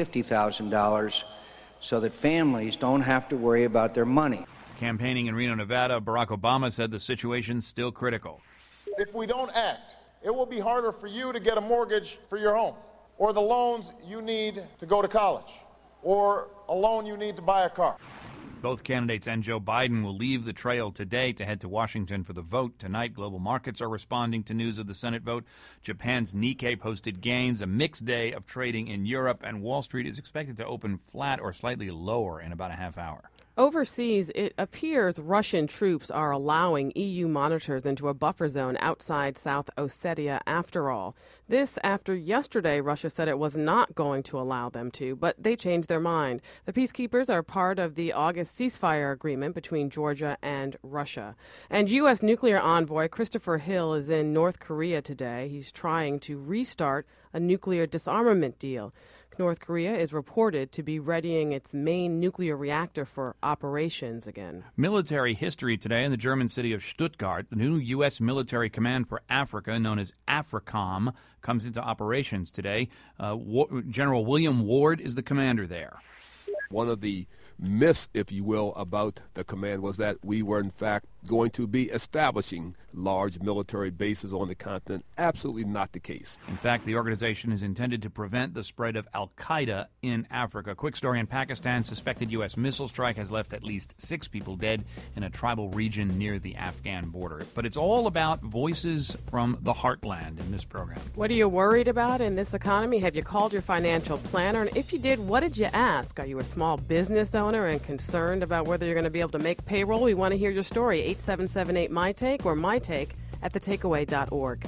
$250,000 so that families don't have to worry about their money. Campaigning in Reno, Nevada, Barack Obama said the situation's still critical. If we don't act, it will be harder for you to get a mortgage for your home, or the loans you need to go to college, or a loan you need to buy a car. Both candidates and Joe Biden will leave the trail today to head to Washington for the vote. Tonight, global markets are responding to news of the Senate vote. Japan's Nikkei posted gains, a mixed day of trading in Europe, and Wall Street is expected to open flat or slightly lower in about a half hour. Overseas, it appears Russian troops are allowing EU monitors into a buffer zone outside South Ossetia after all. This after yesterday Russia said it was not going to allow them to, but they changed their mind. The peacekeepers are part of the August ceasefire agreement between Georgia and Russia. And U.S. nuclear envoy Christopher Hill is in North Korea today. He's trying to restart a nuclear disarmament deal. North Korea is reported to be readying its main nuclear reactor for operations again. Military history today in the German city of Stuttgart. The new U.S. Military Command for Africa, known as AFRICOM, comes into operations today. General William Ward is the commander there. One of the myths, if you will, about the command was that we were, in fact, going to be establishing large military bases on the continent. Absolutely not the case. In fact, the organization is intended to prevent the spread of al-Qaeda in Africa. Quick story in Pakistan, suspected U.S. missile strike has left at least 6 people dead in a tribal region near the Afghan border. But it's all about voices from the heartland in this program. What are you worried about in this economy? Have you called your financial planner? And if you did, what did you ask? Are you a small business owner and concerned about whether you're going to be able to make payroll? We want to hear your story. 877-8-MY-TAKE or mytake at thetakeaway.org.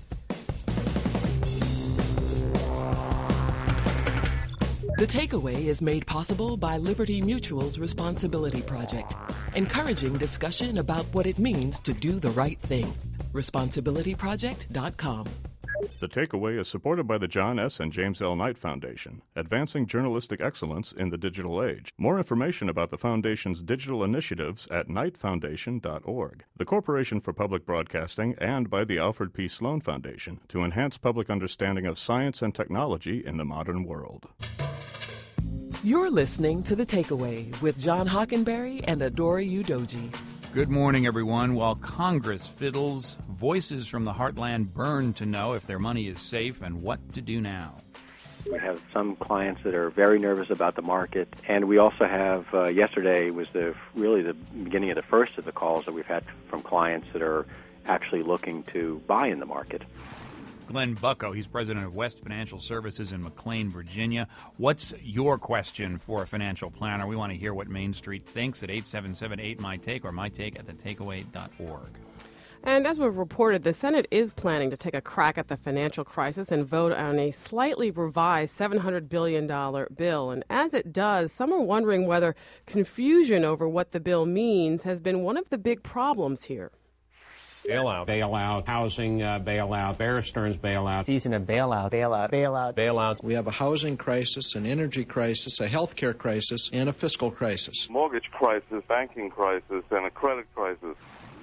The Takeaway is made possible by Liberty Mutual's Responsibility Project, encouraging discussion about what it means to do the right thing. ResponsibilityProject.com. The Takeaway is supported by the John S. and James L. Knight Foundation, advancing journalistic excellence in the digital age. More information about the Foundation's digital initiatives at knightfoundation.org. The Corporation for Public Broadcasting and by the Alfred P. Sloan Foundation to enhance public understanding of science and technology in the modern world. You're listening to The Takeaway with John Hockenberry and Adora Udoji. Good morning, everyone. While Congress fiddles, voices from the heartland burn to know if their money is safe and what to do now. We have some clients that are very nervous about the market, and we also have, yesterday was really the beginning of the first of the calls that we've had from clients that are actually looking to buy in the market. Glenn Bucko, he's president of West Financial Services in McLean, Virginia. What's your question for a financial planner? We want to hear what Main Street thinks at 877-8-MY-TAKE or mytake at thetakeaway.org. And as we've reported, the Senate is planning to take a crack at the financial crisis and vote on a slightly revised $700 billion bill. And as it does, some are wondering whether confusion over what the bill means has been one of the big problems here. Bailout, housing bailout, Bear Stearns bailout. Season of bailout. We have a housing crisis, an energy crisis, a health care crisis, and a fiscal crisis. Mortgage crisis, banking crisis, and a credit crisis.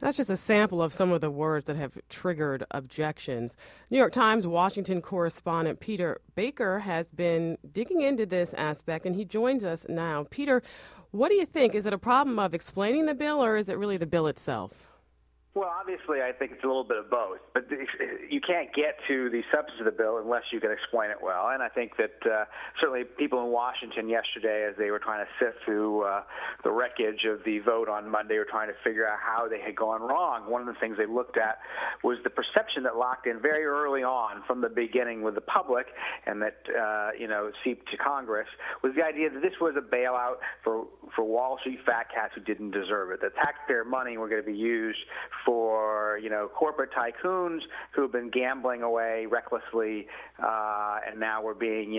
That's just a sample of some of the words that have triggered objections. New York Times Washington correspondent Peter Baker has been digging into this aspect, and he joins us now. Peter, what do you think? Is it a problem of explaining the bill, or is it really the bill itself? Well, obviously, I think it's a little bit of both. But you can't get to the substance of the bill unless you can explain it well. And I think that certainly people in Washington yesterday, as they were trying to sift through the wreckage of the vote on Monday, were trying to figure out how they had gone wrong. One of the things they looked at was the perception that locked in very early on from the beginning with the public and that, seeped to Congress, was the idea that this was a bailout for Wall Street fat cats who didn't deserve it. The taxpayer money were going to be used for, corporate tycoons who have been gambling away recklessly, and now we're being,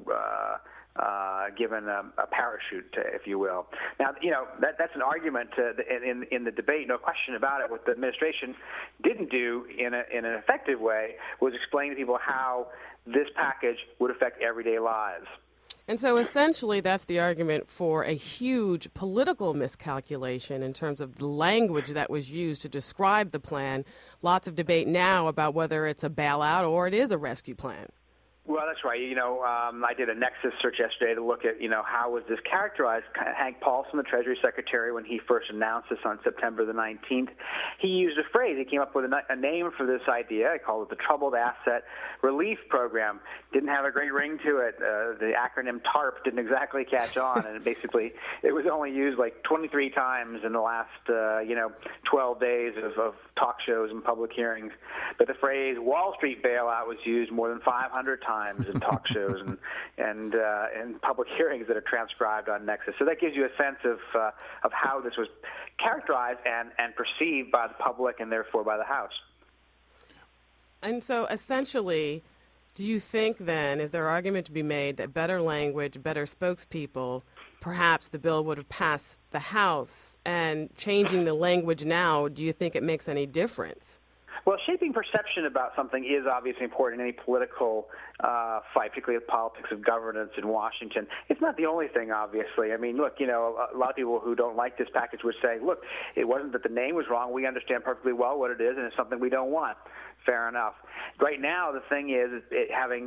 given a parachute, if you will. Now, that's an argument in the debate, no question about it. What the administration didn't do in an effective way was explain to people how this package would affect everyday lives. And so essentially that's the argument for a huge political miscalculation in terms of the language that was used to describe the plan. Lots of debate now about whether it's a bailout or it is a rescue plan. Well, that's right. I did a Nexus search yesterday to look at, how was this characterized. Hank Paulson, the Treasury Secretary, when he first announced this on September the 19th, he used a phrase. He came up with a name for this idea. I called it the Troubled Asset Relief Program. Didn't have a great ring to it. The acronym TARP didn't exactly catch on, and basically it was only used like 23 times in the last, 12 days of talk shows and public hearings. But the phrase Wall Street bailout was used more than 500 times in talk shows and public hearings that are transcribed on Nexus. So that gives you a sense of how this was characterized and perceived by the public and therefore by the House. And so essentially, do you think then, is there an argument to be made that better language, better spokespeople, perhaps the bill would have passed the House, and changing the language now, do you think it makes any difference? Well, shaping perception about something is obviously important in any political fight, particularly the politics of governance in Washington. It's not the only thing, obviously. I mean, look, a lot of people who don't like this package would say, look, it wasn't that the name was wrong. We understand perfectly well what it is, and it's something we don't want. Fair enough. Right now, the thing is, having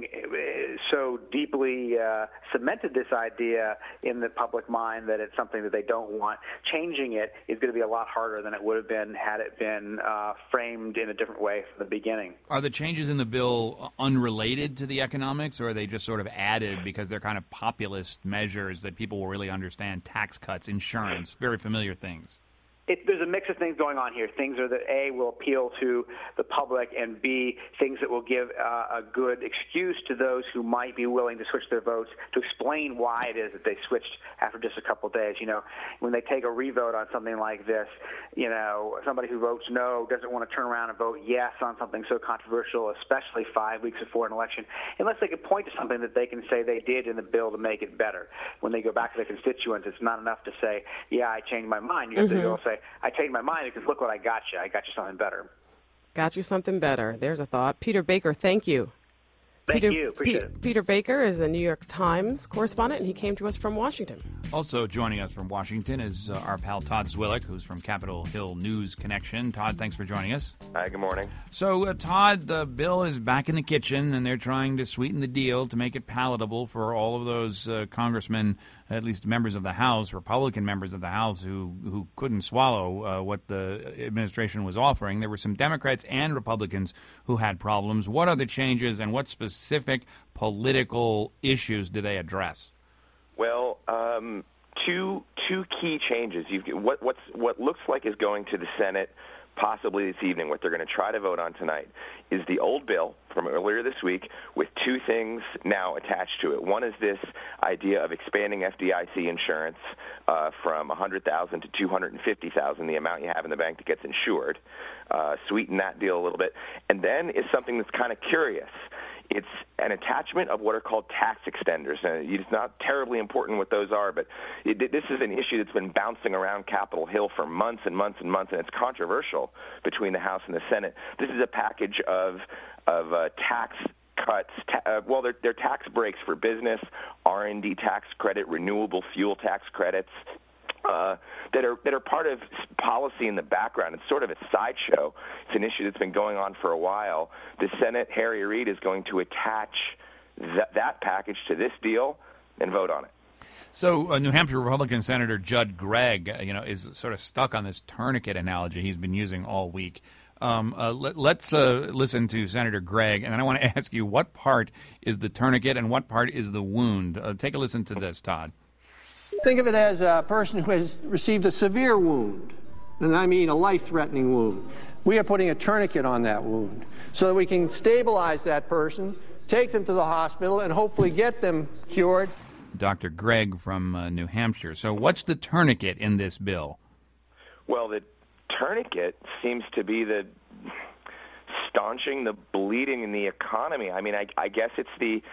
so deeply cemented this idea in the public mind that it's something that they don't want, changing it is going to be a lot harder than it would have been had it been framed in a different way from the beginning. Are the changes in the bill unrelated to the economics, or are they just sort of added because they're kind of populist measures that people will really understand? Tax cuts, insurance, very familiar things. There's a mix of things going on here. Things are that, A, will appeal to the public, and B, things that will give a good excuse to those who might be willing to switch their votes to explain why it is that they switched after just a couple of days. When they take a revote on something like this, somebody who votes no doesn't want to turn around and vote yes on something so controversial, especially 5 weeks before an election, unless they can point to something that they can say they did in the bill to make it better. When they go back to their constituents, it's not enough to say, yeah, I changed my mind. You have to go say, I changed my mind because look what I got you. I got you something better. Got you something better. There's a thought. Peter Baker, thank you. Thank you. Appreciate it. Peter Baker is the New York Times correspondent, and he came to us from Washington. Also joining us from Washington is our pal Todd Zwillich, who's from Capitol Hill News Connection. Todd, thanks for joining us. Hi, good morning. So, Todd, the bill is back in the kitchen, and they're trying to sweeten the deal to make it palatable for all of those congressmen, at least members of the House, Republican members of the House, who couldn't swallow what the administration was offering. There were some Democrats and Republicans who had problems. What are the changes, and what specific political issues do they address? Well, two key changes. What looks like is going to the Senate possibly this evening, what they're going to try to vote on tonight, is the old bill from earlier this week with two things now attached to it. One is this idea of expanding FDIC insurance from $100,000 to $250,000, the amount you have in the bank that gets insured. Sweeten that deal a little bit. And then is something that's kind of curious. It's an attachment of what are called tax extenders. It's not terribly important what those are, but this is an issue that's been bouncing around Capitol Hill for months and months and months, and it's controversial between the House and the Senate. This is a package of tax cuts. They're tax breaks for business, R&D tax credit, renewable fuel tax credits, that are part of policy in the background. It's sort of a sideshow. It's an issue that's been going on for a while. The Senate, Harry Reid, is going to attach that package to this deal and vote on it. So New Hampshire Republican Senator Judd Gregg, is sort of stuck on this tourniquet analogy he's been using all week. Let's listen to Senator Gregg, and then I want to ask you, what part is the tourniquet and what part is the wound? Take a listen to this, Todd. Think of it as a person who has received a severe wound, and I mean a life-threatening wound. We are putting a tourniquet on that wound so that we can stabilize that person, take them to the hospital, and hopefully get them cured. Dr. Gregg from New Hampshire. So what's the tourniquet in this bill? Well, the tourniquet seems to be the staunching the bleeding in the economy. I mean, I guess it's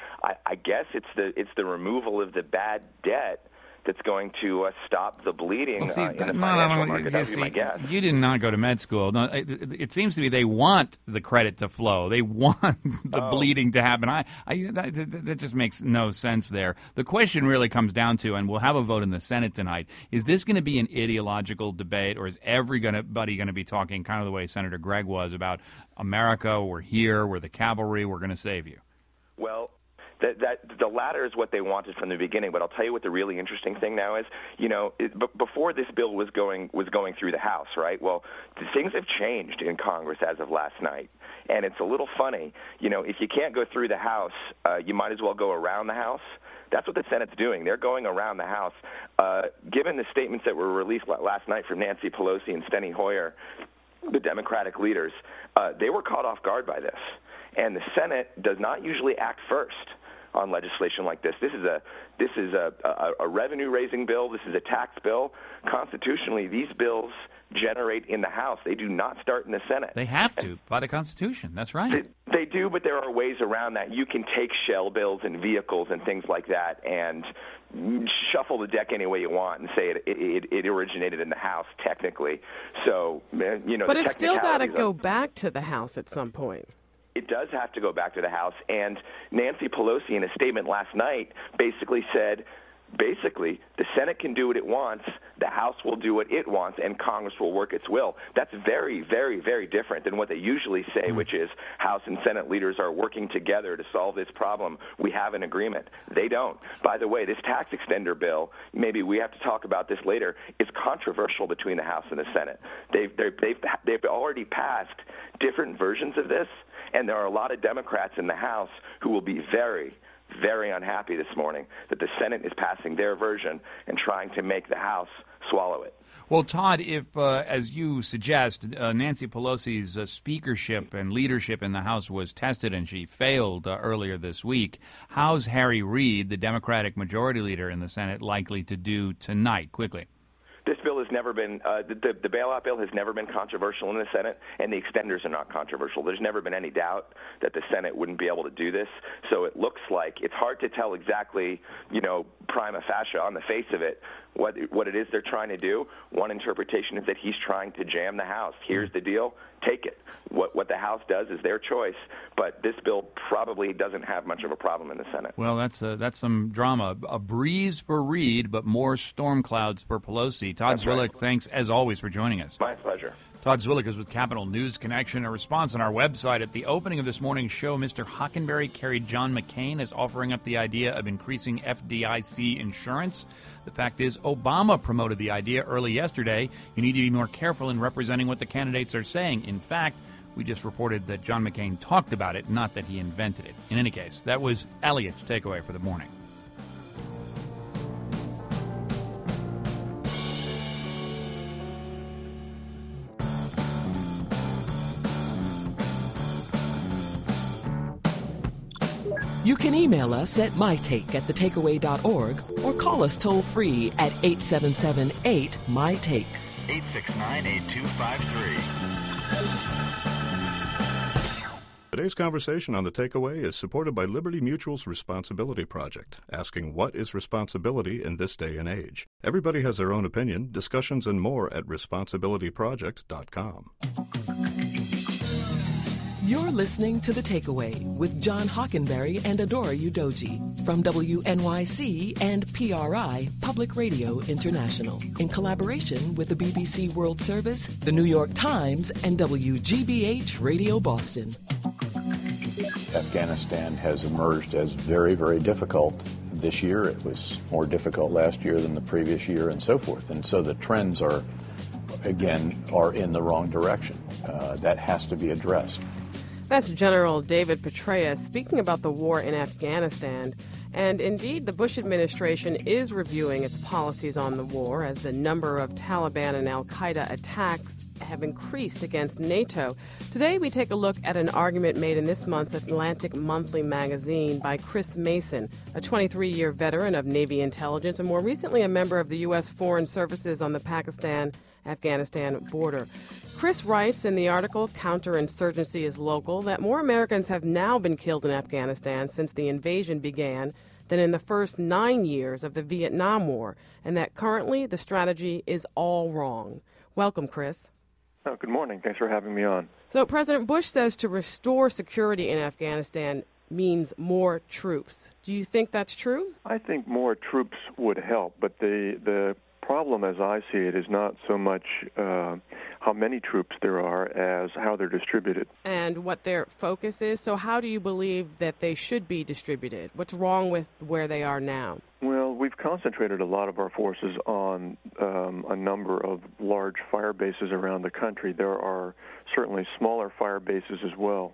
the removal of the bad debt that's going to stop the bleeding in the financial market. That would be my guess. You did not go to med school. No, it seems to me they want the credit to flow. They want the bleeding to happen. That just makes no sense there. The question really comes down to, and we'll have a vote in the Senate tonight, is this going to be an ideological debate, or is everybody going to be talking kind of the way Senator Gregg was about America, we're here, we're the cavalry, we're going to save you? Well, the latter is what they wanted from the beginning. But I'll tell you what the really interesting thing now is. Before this bill was going through the House, right? Well, things have changed in Congress as of last night, and it's a little funny. If you can't go through the House, you might as well go around the House. That's what the Senate's doing. They're going around the House. Given the statements that were released last night from Nancy Pelosi and Steny Hoyer, the Democratic leaders, they were caught off guard by this. And the Senate does not usually act first on legislation like this. This is a revenue-raising bill. This is a tax bill. Constitutionally, these bills generate in the House. They do not start in the Senate. They have to, by the Constitution. That's right. They do, but there are ways around that. You can take shell bills and vehicles and things like that and shuffle the deck any way you want and say it originated in the House, technically. So, but it's still got to go back to the House at some point. It does have to go back to the House, and Nancy Pelosi, in a statement last night, basically said, the Senate can do what it wants, the House will do what it wants, and Congress will work its will. That's very, very, very different than what they usually say, which is House and Senate leaders are working together to solve this problem. We have an agreement. They don't. By the way, this tax extender bill, maybe we have to talk about this later, is controversial between the House and the Senate. They've already passed different versions of this, and there are a lot of Democrats in the House who will be very, very unhappy this morning that the Senate is passing their version and trying to make the House swallow it. Well, Todd, if, as you suggest, Nancy Pelosi's speakership and leadership in the House was tested and she failed earlier this week, how's Harry Reid, the Democratic majority leader in the Senate, likely to do tonight? Quickly. This bill has never been the bailout bill has never been controversial in the Senate, and the extenders are not controversial. There's never been any doubt that the Senate wouldn't be able to do this. So it looks like it's hard to tell exactly, prima facie on the face of it, what it is they're trying to do. One interpretation is that he's trying to jam the House. Here's the deal. Take it. What the House does is their choice, but this bill probably doesn't have much of a problem in the Senate. Well, that's some drama. A breeze for Reid, but more storm clouds for Pelosi. Todd Zwillich, thanks as always for joining us. My pleasure. Todd Zwillich is with Capital News Connection. A response on our website. At the opening of this morning's show, Mr. Hockenberry carried John McCain as offering up the idea of increasing FDIC insurance. The fact is, Obama promoted the idea early yesterday. You need to be more careful in representing what the candidates are saying. In fact, we just reported that John McCain talked about it, not that he invented it. In any case, that was Elliot's takeaway for the morning. You can email us at mytake@thetakeaway.org or call us toll-free at 877-8-MY-TAKE. 869-8253. Today's conversation on The Takeaway is supported by Liberty Mutual's Responsibility Project, asking what is responsibility in this day and age. Everybody has their own opinion. Discussions and more at responsibilityproject.com. You're listening to The Takeaway with John Hockenberry and Adora Udoji from WNYC and PRI, Public Radio International, in collaboration with the BBC World Service, the New York Times, and WGBH Radio Boston. Afghanistan has emerged as very, very difficult this year. It was more difficult last year than the previous year and so forth. And so the trends are in the wrong direction. That has to be addressed. That's General David Petraeus speaking about the war in Afghanistan. And indeed, the Bush administration is reviewing its policies on the war as the number of Taliban and al-Qaeda attacks have increased against NATO. Today, we take a look at an argument made in this month's Atlantic Monthly magazine by Chris Mason, a 23-year veteran of Navy intelligence and more recently a member of the U.S. Foreign Services on the Pakistan-Afghanistan border. Chris writes in the article, Counterinsurgency is Local, that more Americans have now been killed in Afghanistan since the invasion began than in the first 9 years of the Vietnam War, and that currently the strategy is all wrong. Welcome, Chris. Oh, good morning. Thanks for having me on. So President Bush says to restore security in Afghanistan means more troops. Do you think that's true? I think more troops would help, but the problem as I see it is not so much how many troops there are as how they're distributed. And what their focus is. So how do you believe that they should be distributed? What's wrong with where they are now? Well, we've concentrated a lot of our forces on a number of large fire bases around the country. There are certainly smaller fire bases as well.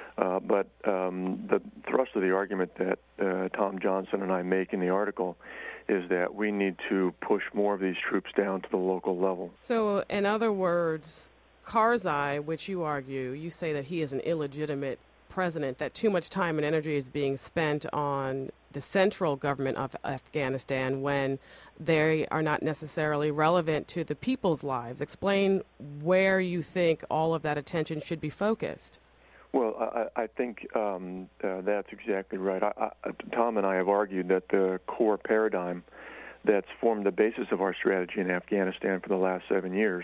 But the thrust of the argument that Tom Johnson and I make in the article is that we need to push more of these troops down to the local level. So, in other words, Karzai, which you argue, you say that he is an illegitimate president, that too much time and energy is being spent on the central government of Afghanistan when they are not necessarily relevant to the people's lives. Explain where you think all of that attention should be focused. Well, I think that's exactly right. Tom and I have argued that the core paradigm that's formed the basis of our strategy in Afghanistan for the last 7 years,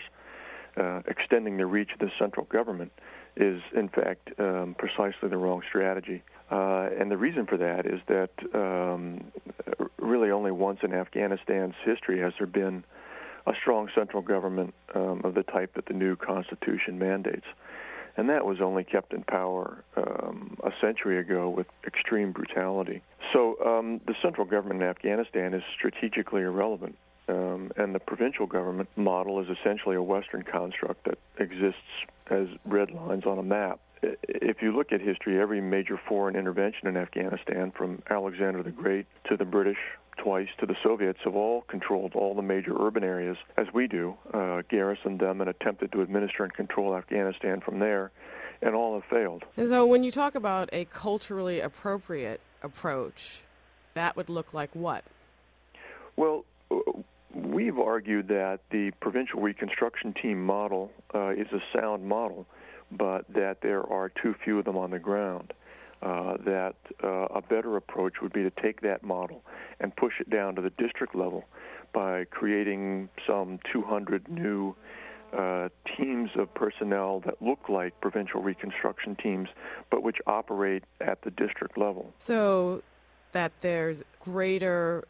extending the reach of the central government, is, in fact, precisely the wrong strategy. And the reason for that is that really only once in Afghanistan's history has there been a strong central government of the type that the new Constitution mandates. And that was only kept in power a century ago with extreme brutality. So the central government in Afghanistan is strategically irrelevant. And the provincial government model is essentially a Western construct that exists as red lines on a map. If you look at history, every major foreign intervention in Afghanistan, from Alexander the Great to the British, twice to the Soviets, have all controlled all the major urban areas, as we do, garrisoned them and attempted to administer and control Afghanistan from there, and all have failed. And so when you talk about a culturally appropriate approach, that would look like what? Well, we've argued that the provincial reconstruction team model is a sound model, but that there are too few of them on the ground. That a better approach would be to take that model and push it down to the district level by creating some 200 new teams of personnel that look like provincial reconstruction teams, but which operate at the district level. So that there's greater,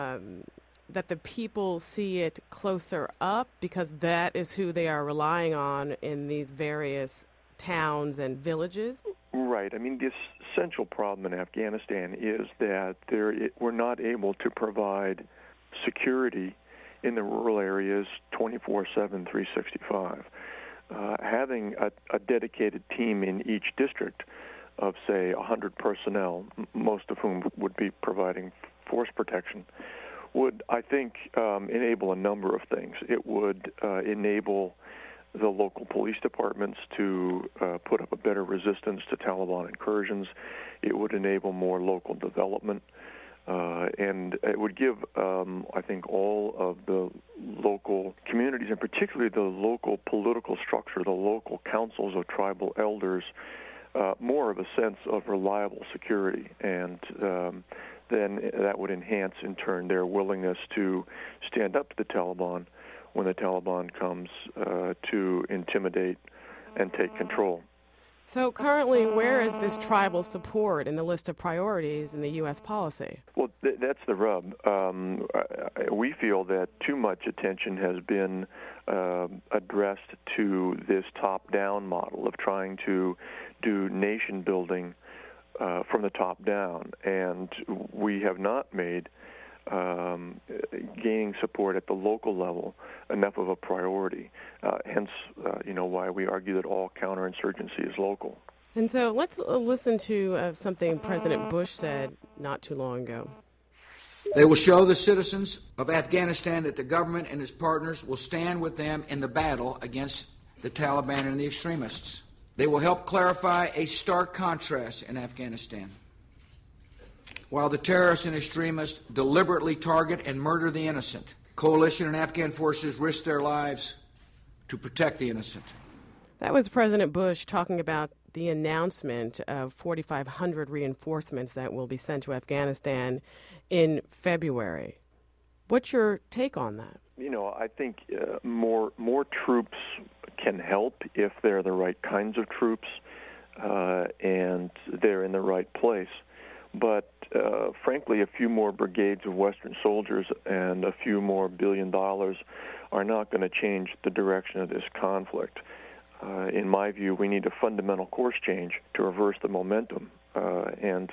that the people see it closer up because that is who they are relying on in these various towns and villages? Right. I mean, the essential problem in Afghanistan is that we're not able to provide security in the rural areas 24/7, 365. Having a dedicated team in each district of, say, 100 personnel, most of whom would be providing force protection, would, I think, enable a number of things. It would enable the local police departments to put up a better resistance to Taliban incursions. It would enable more local development. And it would give, I think, all of the local communities, and particularly the local political structure, the local councils of tribal elders, more of a sense of reliable security. And then that would enhance, in turn, their willingness to stand up to the Taliban when the Taliban comes to intimidate and take control. So currently, where is this tribal support in the list of priorities in the U.S. policy? Well, that's the rub. We feel that too much attention has been addressed to this top-down model of trying to do nation building from the top down, and we have not made gaining support at the local level enough of a priority. Hence, why we argue that all counterinsurgency is local. And so let's listen to something President Bush said not too long ago. They will show the citizens of Afghanistan that the government and its partners will stand with them in the battle against the Taliban and the extremists. They will help clarify a stark contrast in Afghanistan. While the terrorists and extremists deliberately target and murder the innocent, coalition and Afghan forces risk their lives to protect the innocent. That was President Bush talking about the announcement of 4,500 reinforcements that will be sent to Afghanistan in February. What's your take on that? I think more troops can help if they're the right kinds of troops and they're in the right place. But frankly, a few more brigades of Western soldiers and a few more $1 billion are not going to change the direction of this conflict. In my view, we need a fundamental course change to reverse the momentum. And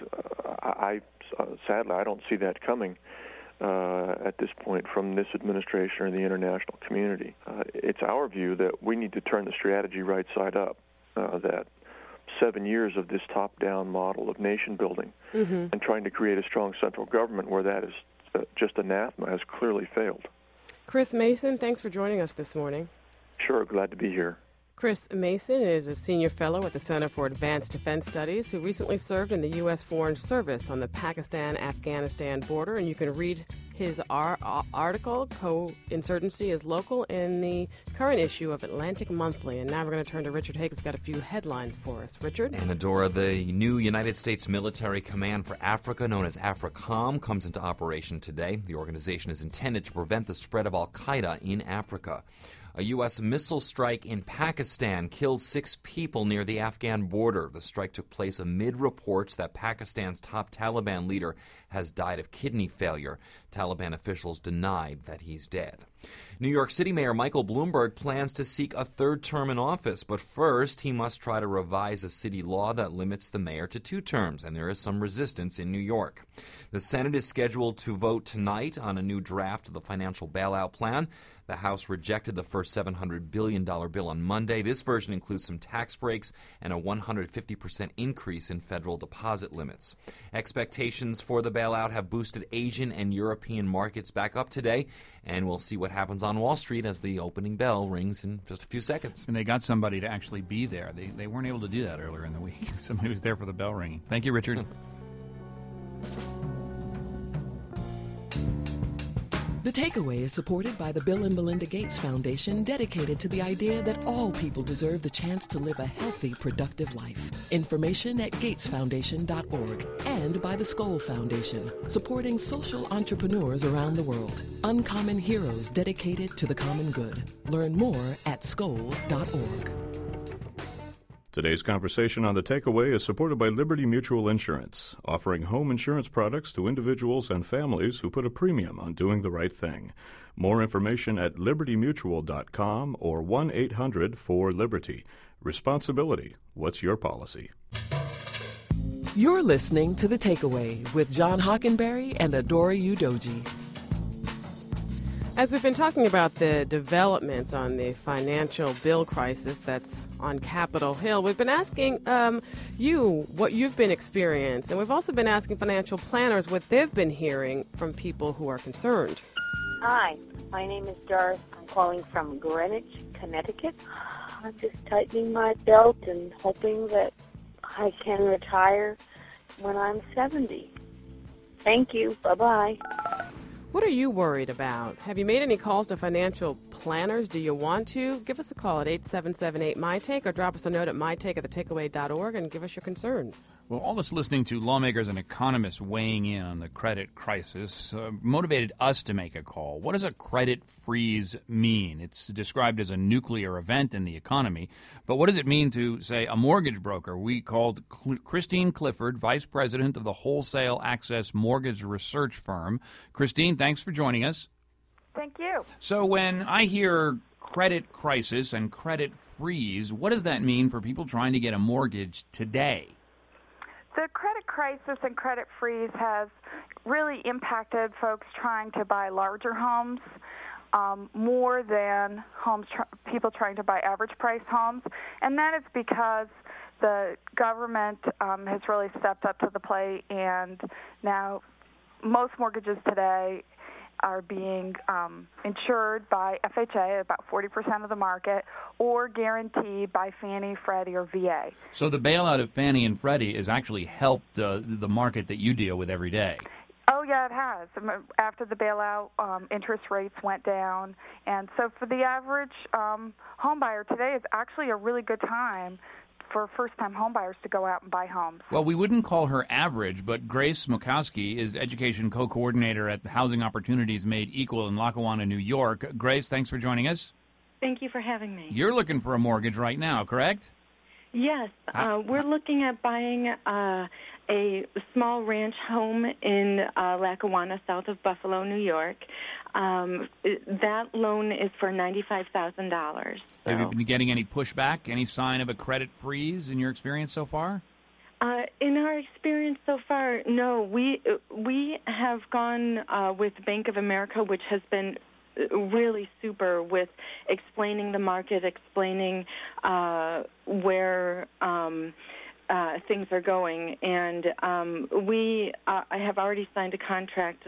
sadly, I don't see that coming at this point from this administration or the international community. It's our view that we need to turn the strategy right side up, that 7 years of this top-down model of nation building and trying to create a strong central government where that is just anathema has clearly failed. Chris Mason, thanks for joining us this morning. Sure, glad to be here. Chris Mason is a senior fellow at the Center for Advanced Defense Studies who recently served in the U.S. Foreign Service on the Pakistan-Afghanistan border, and you can read his article, Co-Insurgency is Local, in the current issue of Atlantic Monthly. And now we're going to turn to Richard Haig, who's got a few headlines for us. Richard? Anadora, the new United States Military Command for Africa, known as AFRICOM, comes into operation today. The organization is intended to prevent the spread of al-Qaeda in Africa. A U.S. missile strike in Pakistan killed 6 people near the Afghan border. The strike took place amid reports that Pakistan's top Taliban leader has died of kidney failure. Taliban officials denied that he's dead. New York City Mayor Michael Bloomberg plans to seek a third term in office, but first he must try to revise a city law that limits the mayor to 2 terms, and there is some resistance in New York. The Senate is scheduled to vote tonight on a new draft of the financial bailout plan. The House rejected the first $700 billion bill on Monday. This version includes some tax breaks and a 150% increase in federal deposit limits. Expectations for the bailout have boosted Asian and European markets back up today, and we'll see what happens on Wall Street as the opening bell rings in just a few seconds. And they got somebody to actually be there. They weren't able to do that earlier in the week. Somebody was there for the bell ringing. Thank you, Richard. The Takeaway is supported by the Bill and Melinda Gates Foundation, dedicated to the idea that all people deserve the chance to live a healthy, productive life. Information at gatesfoundation.org, and by the Skoll Foundation, supporting social entrepreneurs around the world. Uncommon heroes dedicated to the common good. Learn more at skoll.org. Today's conversation on The Takeaway is supported by Liberty Mutual Insurance, offering home insurance products to individuals and families who put a premium on doing the right thing. More information at libertymutual.com or 1-800-4LIBERTY. Responsibility. What's your policy? You're listening to The Takeaway with John Hockenberry and Adora Udoji. As we've been talking about the developments on the financial bill crisis that's on Capitol Hill, we've been asking you what you've been experiencing, and we've also been asking financial planners what they've been hearing from people who are concerned. Hi, my name is Doris. I'm calling from Greenwich, Connecticut. I'm just tightening my belt and hoping that I can retire when I'm 70. Thank you. Bye-bye. What are you worried about? Have you made any calls to financial planners? Do you want to? Give us a call at 877-8-MY-TAKE or drop us a note at mytake@thetakeaway.org and give us your concerns. Well, all this listening to lawmakers and economists weighing in on the credit crisis motivated us to make a call. What does a credit freeze mean? It's described as a nuclear event in the economy, but what does it mean to, say, a mortgage broker? We called Christine Clifford, vice president of the Wholesale Access Mortgage Research Firm. Christine, thanks for joining us. Thank you. So when I hear credit crisis and credit freeze, what does that mean for people trying to get a mortgage today? The credit crisis and credit freeze has really impacted folks trying to buy larger homes more than people trying to buy average price homes. And that is because the government has really stepped up to the plate, and now most mortgages today are being insured by FHA, about 40% of the market, or guaranteed by Fannie, Freddie, or VA. So the bailout of Fannie and Freddie has actually helped the market that you deal with every day. Oh, yeah, it has. After the bailout, interest rates went down. And so for the average home buyer today, it's actually a really good time for first-time homebuyers to go out and buy homes. Well, we wouldn't call her average, but Grace Mukowski is education co-coordinator at Housing Opportunities Made Equal in Lackawanna, New York. Grace, thanks for joining us. Thank you for having me. You're looking for a mortgage right now, correct? Yes. We're looking at buying a small ranch home in Lackawanna, south of Buffalo, New York. That loan is for $95,000. Have you been getting any pushback, any sign of a credit freeze in your experience so far? In our experience so far, no. We have gone with Bank of America, which has been really super with explaining the market, explaining where things are going. And I have already signed a contract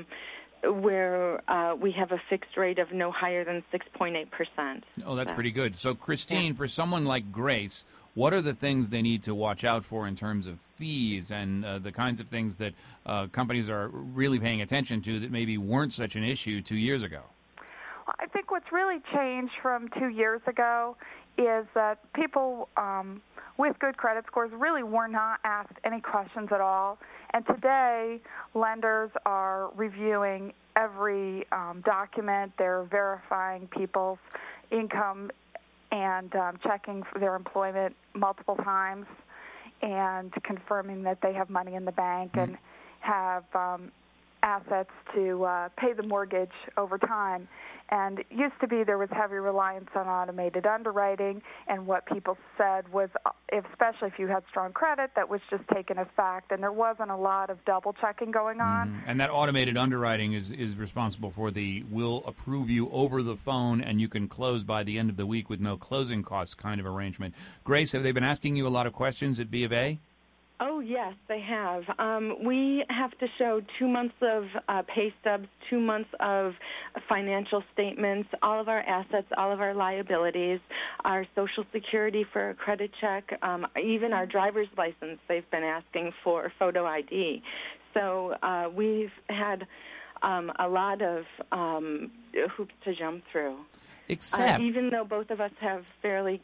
where we have a fixed rate of no higher than 6.8%. Oh, that's pretty good. So, Christine, for someone like Grace, what are the things they need to watch out for in terms of fees and the kinds of things that companies are really paying attention to that maybe weren't such an issue 2 years ago? Well, I think what's really changed from 2 years ago is that people with good credit scores really were not asked any questions at all. And today, lenders are reviewing every document. They're verifying people's income and checking for their employment multiple times and confirming that they have money in the bank and have assets to pay the mortgage over time. And it used to be there was heavy reliance on automated underwriting, and what people said was, especially if you had strong credit, that was just taken as fact, and there wasn't a lot of double-checking going on. And that automated underwriting is responsible for the we'll approve you over the phone and you can close by the end of the week with no closing costs kind of arrangement. Grace, have they been asking you a lot of questions at B of A? Oh, yes, they have. We have to show 2 months of pay stubs, 2 months of financial statements, all of our assets, all of our liabilities, our Social Security for a credit check, even our driver's license they've been asking for photo ID. So we've had a lot of hoops to jump through. Except, even though both of us have fairly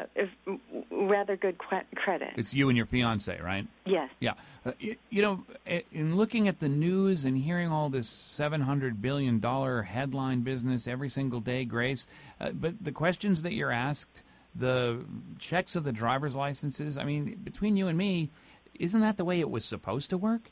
rather good credit. It's you and your fiancé, right? Yes. Yeah. You know, in looking at the news and hearing all this $700 billion headline business every single day, Grace, but the questions that you're asked, the checks of the driver's licenses, I mean, between you and me, isn't that the way it was supposed to work?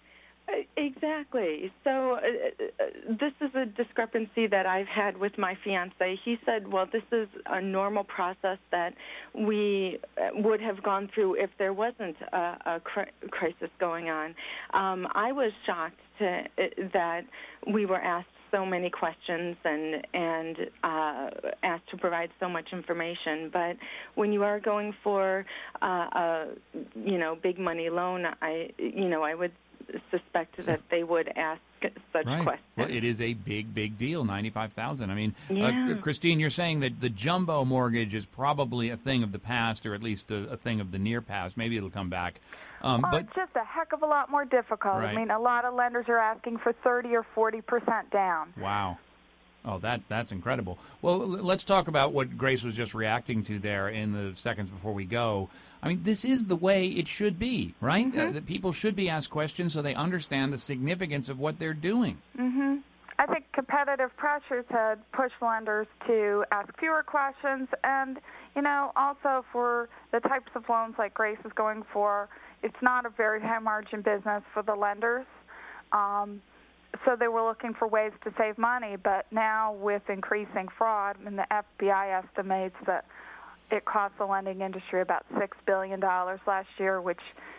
Exactly. So this is a discrepancy that I've had with my fiancé. He said, well, this is a normal process that we would have gone through if there wasn't a crisis going on. I was shocked that we were asked so many questions and asked to provide so much information. But when you are going for a big money loan, I would suspect that they would ask such questions. Well, it is a big, big deal, $95,000. I mean, Yeah. Christine, you're saying that the jumbo mortgage is probably a thing of the past, or at least a thing of the near past. Maybe it'll come back. But It's just a heck of a lot more difficult. Right. I mean, a lot of lenders are asking for 30 or 40% down. wow. Oh, that's incredible. Well, let's talk about what Grace was just reacting to there in the seconds before we go. I mean, this is the way it should be, right? That people should be asked questions so they understand the significance of what they're doing. Mm-hmm. I think competitive pressures had pushed lenders to ask fewer questions, and, also for the types of loans like Grace is going for, it's not a very high-margin business for the lenders. So they were looking for ways to save money, but now with increasing fraud, and the FBI estimates that it cost the lending industry about $6 billion last year, which,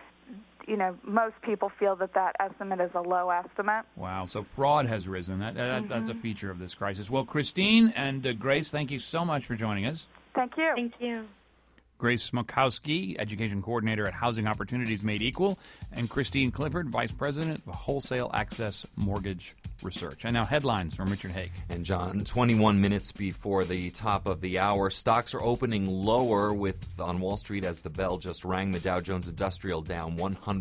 most people feel that estimate is a low estimate. Wow. So fraud has risen. That's a feature of this crisis. Well, Christine and Grace, thank you so much for joining us. Thank you. Thank you. Grace Smokowski, Education Coordinator at Housing Opportunities Made Equal, and Christine Clifford, Vice President of Wholesale Access Mortgage Research. And now headlines from Richard Haig. And John, 21 minutes before the top of the hour, stocks are opening lower on Wall Street as the bell just rang. The Dow Jones Industrial down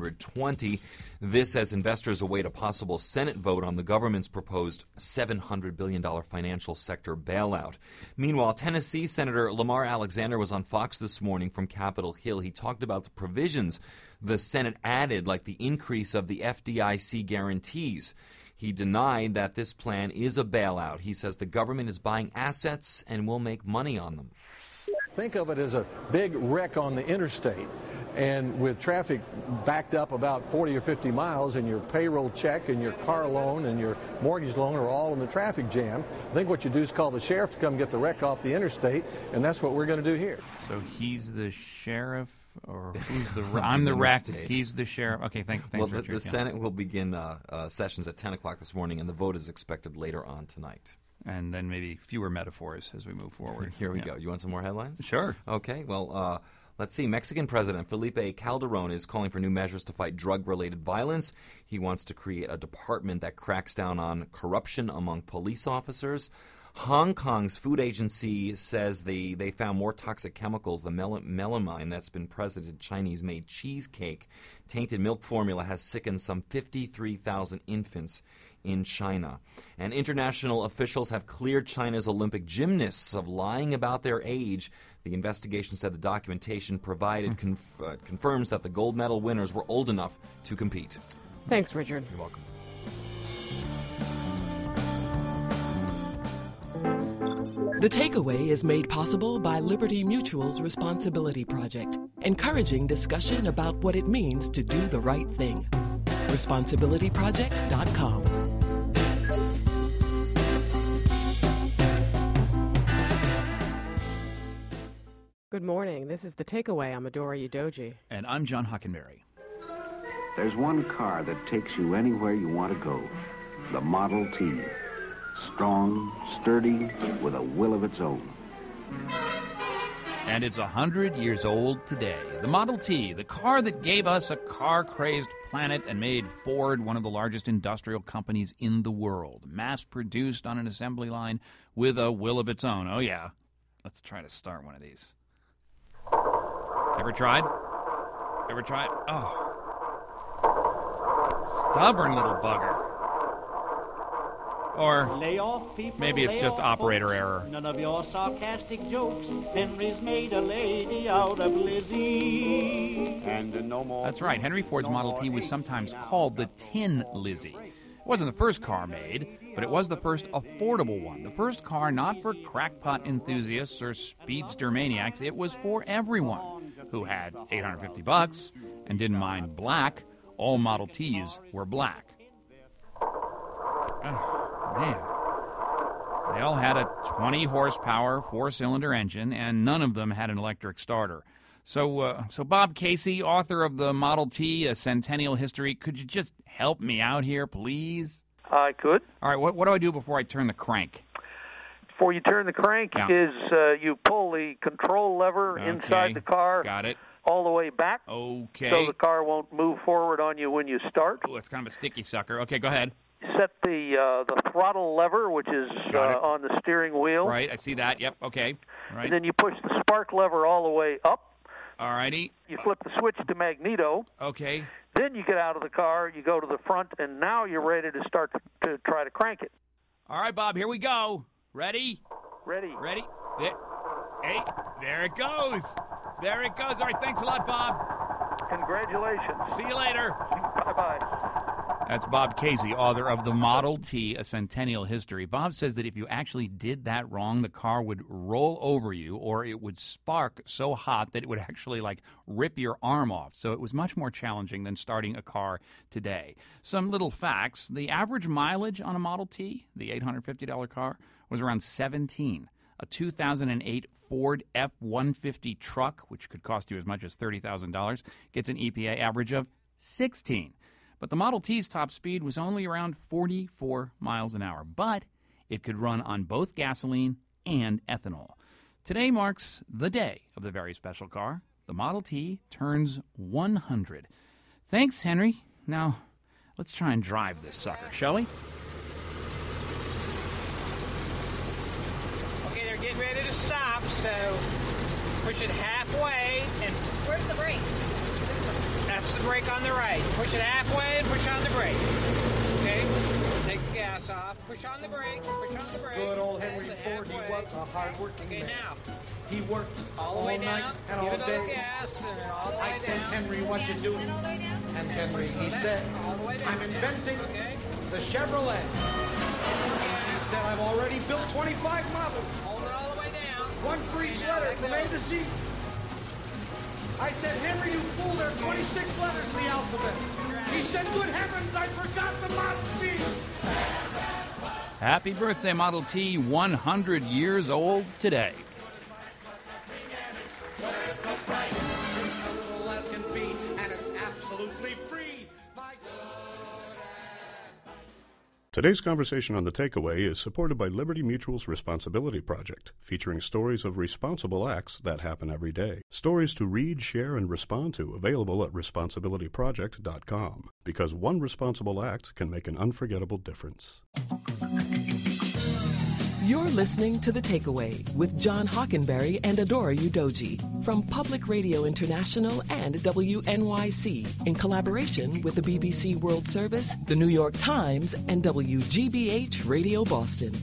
120. This as investors await a possible Senate vote on the government's proposed $700 billion financial sector bailout. Meanwhile, Tennessee Senator Lamar Alexander was on Fox this morning from Capitol Hill. He talked about the provisions the Senate added, like the increase of the FDIC guarantees. He denied that this plan is a bailout. He says the government is buying assets and will make money on them. Think of it as a big wreck on the interstate. And with traffic backed up about 40 or 50 miles and your payroll check and your car loan and your mortgage loan are all in the traffic jam, I think what you do is call the sheriff to come get the wreck off the interstate, and that's what we're going to do here. So he's the sheriff, or who's the... I'm the wreck, he's the sheriff. Okay, thanks, Well, Richard. the Senate will begin sessions at 10 o'clock this morning, and the vote is expected later on tonight. And then maybe fewer metaphors as we move forward. Here we go. You want some more headlines? Sure. Okay, well... let's see. Mexican President Felipe Calderón is calling for new measures to fight drug-related violence. He wants to create a department that cracks down on corruption among police officers. Hong Kong's food agency says they found more toxic chemicals than melamine that's been present in Chinese-made cheesecake. Tainted milk formula has sickened some 53,000 infants in China. And international officials have cleared China's Olympic gymnasts of lying about their age. The investigation said the documentation provided confirms that the gold medal winners were old enough to compete. Thanks, Richard. You're welcome. The Takeaway is made possible by Liberty Mutual's Responsibility Project, encouraging discussion about what it means to do the right thing. ResponsibilityProject.com. Good morning. This is The Takeaway. I'm Adora Udoji. And I'm John Hockenberry. There's one car that takes you anywhere you want to go. The Model T. Strong, sturdy, with a will of its own. And it's 100 years old today. The Model T, the car that gave us a car-crazed planet and made Ford one of the largest industrial companies in the world. Mass-produced on an assembly line with a will of its own. Oh, yeah. Let's try to start one of these. Ever tried? Oh. Stubborn little bugger. Or lay off, people, maybe it's just operator error. None of your sarcastic jokes. Henry's made a lady out of Lizzie. And no more. That's right. Henry Ford's Model T was sometimes called the Tin Lizzie. It wasn't the first car made, but it was the first affordable one. The first car not for crackpot enthusiasts or speedster maniacs. It was for everyone who had $850 and didn't mind black. All Model Ts were black. Oh, man. They all had a 20-horsepower, four-cylinder engine, and none of them had an electric starter. So Bob Casey, author of the Model T, A Centennial History, could you just help me out here, please? I could. All right, what do I do before I turn the crank? Before you turn the crank Yeah. is you pull the control lever inside the car. Got it. all the way back. Okay. So the car won't move forward on you when you start. Oh, it's kind of a sticky sucker. Okay, go ahead. Set the throttle lever, which is on the steering wheel. Right, I see that. Yep, okay. Right. And then you push the spark lever all the way up. All righty. You flip the switch to magneto. Okay. Then you get out of the car, you go to the front, and now you're ready to start to try to crank it. All right, Bob, here we go. Ready? Ready. Ready? There. Hey, there it goes. There it goes. All right, thanks a lot, Bob. Congratulations. See you later. Bye-bye. That's Bob Casey, author of The Model T, A Centennial History. Bob says that if you actually did that wrong, the car would roll over you or it would spark so hot that it would actually, rip your arm off. So it was much more challenging than starting a car today. Some little facts. The average mileage on a Model T, the $850 car, was around 17. A 2008 Ford F-150 truck, which could cost you as much as $30,000, gets an EPA average of 16. But the Model T's top speed was only around 44 miles an hour, but it could run on both gasoline and ethanol. Today marks the day of the very special car. The Model T turns 100. Thanks, Henry. Now, let's try and drive this sucker, shall we? Okay, they're getting ready to stop, so push it halfway and... Where's the brake? That's the brake on the right. Push it halfway and push on the brake. Okay? Take the gas off. Push on the brake. Push on the brake. Good old Henry Ford. He was a hard-working man. Now. He worked all the way night down. and all Give it day. Gas and all the way I said, down. Henry, what you doing? And Henry, he said, I'm inventing the Chevrolet. He said, I've already built 25 models. Hold it all the way down. One for each letter from A to Z. I said, Henry, you fool, there are 26 letters in the alphabet. He said, good heavens, I forgot the Model T. Happy birthday, Model T, 100 years old today. It's a little less can be, and it's absolutely free. Today's conversation on The Takeaway is supported by Liberty Mutual's Responsibility Project, featuring stories of responsible acts that happen every day. Stories to read, share, and respond to, available at responsibilityproject.com. Because one responsible act can make an unforgettable difference. You're listening to The Takeaway with John Hockenberry and Adora Udoji from Public Radio International and WNYC in collaboration with the BBC World Service, the New York Times, and WGBH Radio Boston.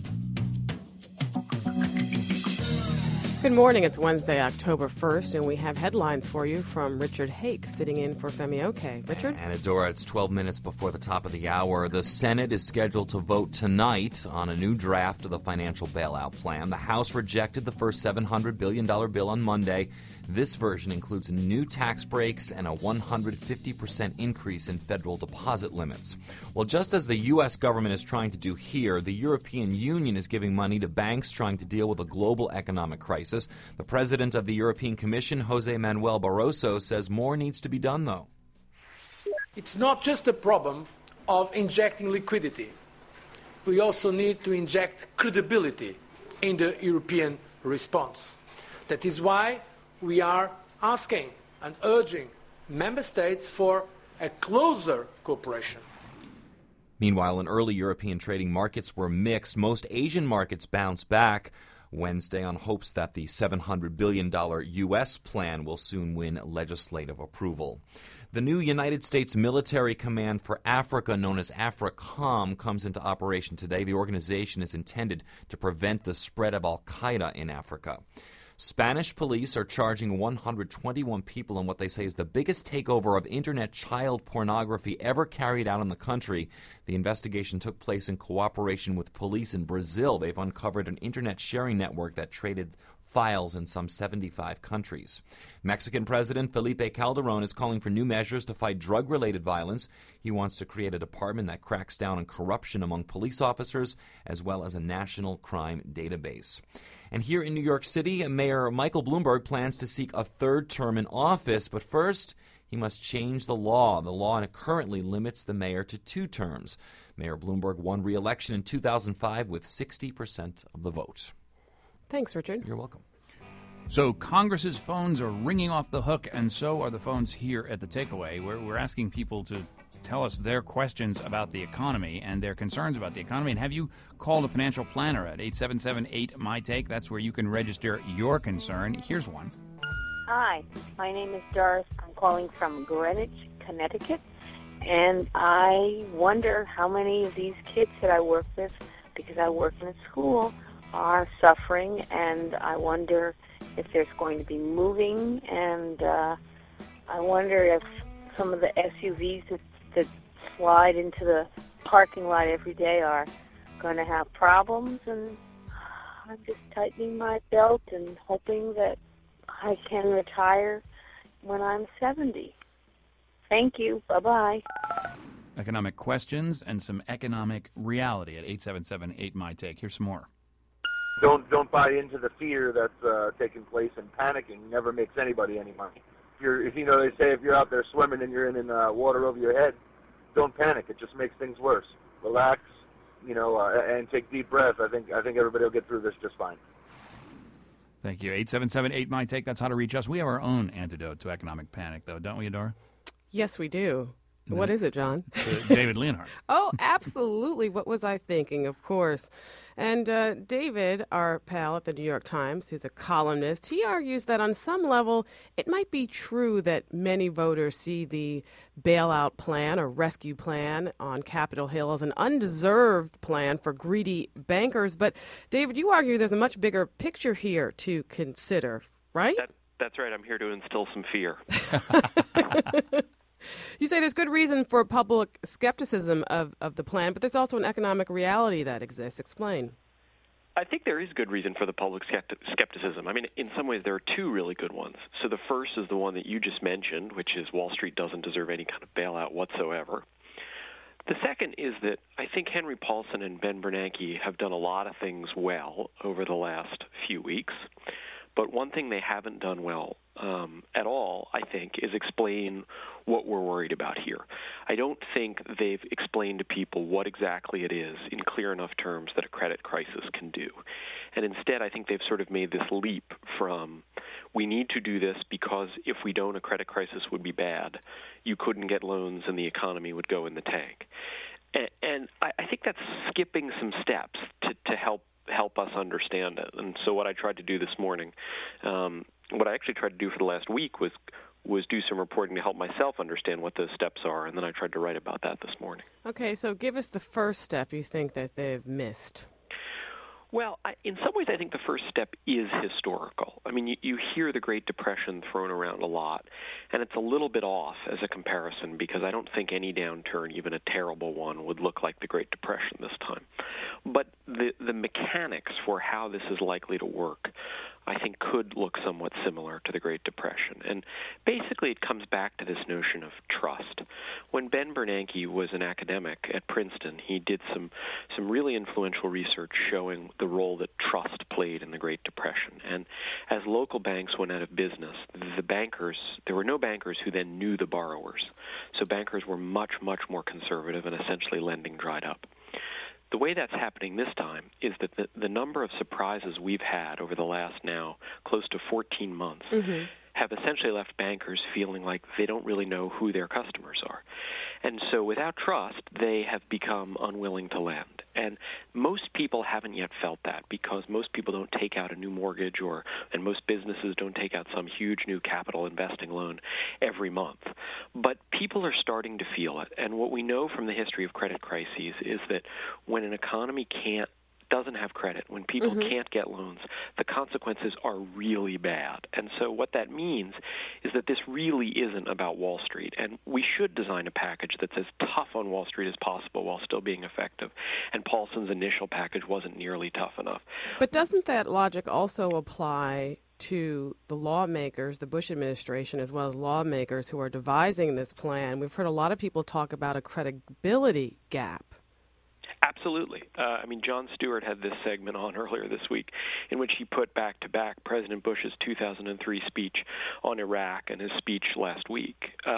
Good morning. It's Wednesday, October 1st, and we have headlines for you from Richard Hake, sitting in for Femi Oke. Richard? And Adora, it's 12 minutes before the top of the hour. The Senate is scheduled to vote tonight on a new draft of the financial bailout plan. The House rejected the first $700 billion bill on Monday. This version includes new tax breaks and a 150% increase in federal deposit limits. Well, just as the U.S. government is trying to do here, the European Union is giving money to banks trying to deal with a global economic crisis. The president of the European Commission, Jose Manuel Barroso, says more needs to be done, though. It's not just a problem of injecting liquidity. We also need to inject credibility in the European response. That is why we are asking and urging member states for a closer cooperation. Meanwhile, in early European trading markets were mixed. Most Asian markets bounced back Wednesday on hopes that the $700 billion U.S. plan will soon win legislative approval. The new United States Military Command for Africa, known as AFRICOM, comes into operation today. The organization is intended to prevent the spread of al-Qaeda in Africa. Spanish police are charging 121 people in what they say is the biggest takeover of Internet child pornography ever carried out in the country. The investigation took place in cooperation with police in Brazil. They've uncovered an Internet sharing network that traded files in some 75 countries. Mexican President Felipe Calderón is calling for new measures to fight drug-related violence. He wants to create a department that cracks down on corruption among police officers, as well as a national crime database. And here in New York City, Mayor Michael Bloomberg plans to seek a third term in office, but first he must change the law. The law currently limits the mayor to 2 terms. Mayor Bloomberg won re-election in 2005 with 60% of the vote. Thanks, Richard. You're welcome. So Congress's phones are ringing off the hook, and so are the phones here at The Takeaway. We're asking people to tell us their questions about the economy and their concerns about the economy. And have you called a financial planner at 877-8-MY-TAKE? That's where you can register your concern. Here's one. Hi, my name is Doris. I'm calling from Greenwich, Connecticut. And I wonder how many of these kids that I work with, because I work in a school, are suffering. And I wonder if there's going to be moving. And I wonder if some of the SUVs that slide into the parking lot every day are going to have problems. And I'm just tightening my belt and hoping that I can retire when I'm 70. Thank you. Bye-bye. Economic questions and some economic reality at 877-8-MY-TAKE. Here's some more. Don't buy into the fear that's taking place, and panicking never makes anybody any money. If you know, they say if you're out there swimming and you're in water over your head, don't panic. It just makes things worse. Relax, and take deep breaths. I think everybody will get through this just fine. Thank you. 877-8-MY-TAKE. That's how to reach us. We have our own antidote to economic panic, though, don't we, Adora? Yes, we do. What is it, John? David Leonhardt. Oh, absolutely. What was I thinking? Of course. And David, our pal at the New York Times, who's a columnist, he argues that on some level it might be true that many voters see the bailout plan or rescue plan on Capitol Hill as an undeserved plan for greedy bankers. But, David, you argue there's a much bigger picture here to consider, right? That's right. I'm here to instill some fear. You say there's good reason for public skepticism of the plan, but there's also an economic reality that exists. Explain. I think there is good reason for the public skepticism. I mean, in some ways, there are two really good ones. So the first is the one that you just mentioned, which is Wall Street doesn't deserve any kind of bailout whatsoever. The second is that I think Henry Paulson and Ben Bernanke have done a lot of things well over the last few weeks. But one thing they haven't done well at all, I think, is explain what we're worried about here. I don't think they've explained to people what exactly it is in clear enough terms that a credit crisis can do. And instead, I think they've sort of made this leap from we need to do this because if we don't, a credit crisis would be bad. You couldn't get loans and the economy would go in the tank. And I think that's skipping some steps to help us understand it. And so what I tried to do this morning, what I actually tried to do for the last week was do some reporting to help myself understand what those steps are, and then I tried to write about that this morning. Okay, so give us the first step you think that they've missed. Well, in some ways, I think the first step is historical. I mean, you hear the Great Depression thrown around a lot, and it's a little bit off as a comparison because I don't think any downturn, even a terrible one, would look like the Great Depression this time. But the mechanics for how this is likely to work, I think, could look somewhat similar to the Great Depression. And basically it comes back to this notion of trust. When Ben Bernanke was an academic at Princeton, he did some really influential research showing the role that trust played in the Great Depression. And as local banks went out of business, there were no bankers who then knew the borrowers. So bankers were much, much more conservative, and essentially lending dried up. The way that's happening this time is that the number of surprises we've had over the last now close to 14 months have essentially left bankers feeling like they don't really know who their customers are. And so without trust, they have become unwilling to lend. And most people haven't yet felt that because most people don't take out a new mortgage and most businesses don't take out some huge new capital investing loan every month. But people are starting to feel it. And what we know from the history of credit crises is that when an economy doesn't have credit, when people can't get loans, the consequences are really bad. And so what that means is that this really isn't about Wall Street. And we should design a package that's as tough on Wall Street as possible while still being effective. And Paulson's initial package wasn't nearly tough enough. But doesn't that logic also apply to the lawmakers, the Bush administration, as well as lawmakers who are devising this plan? We've heard a lot of people talk about a credibility gap. Absolutely. I mean, Jon Stewart had this segment on earlier this week in which he put back-to-back President Bush's 2003 speech on Iraq and his speech last week.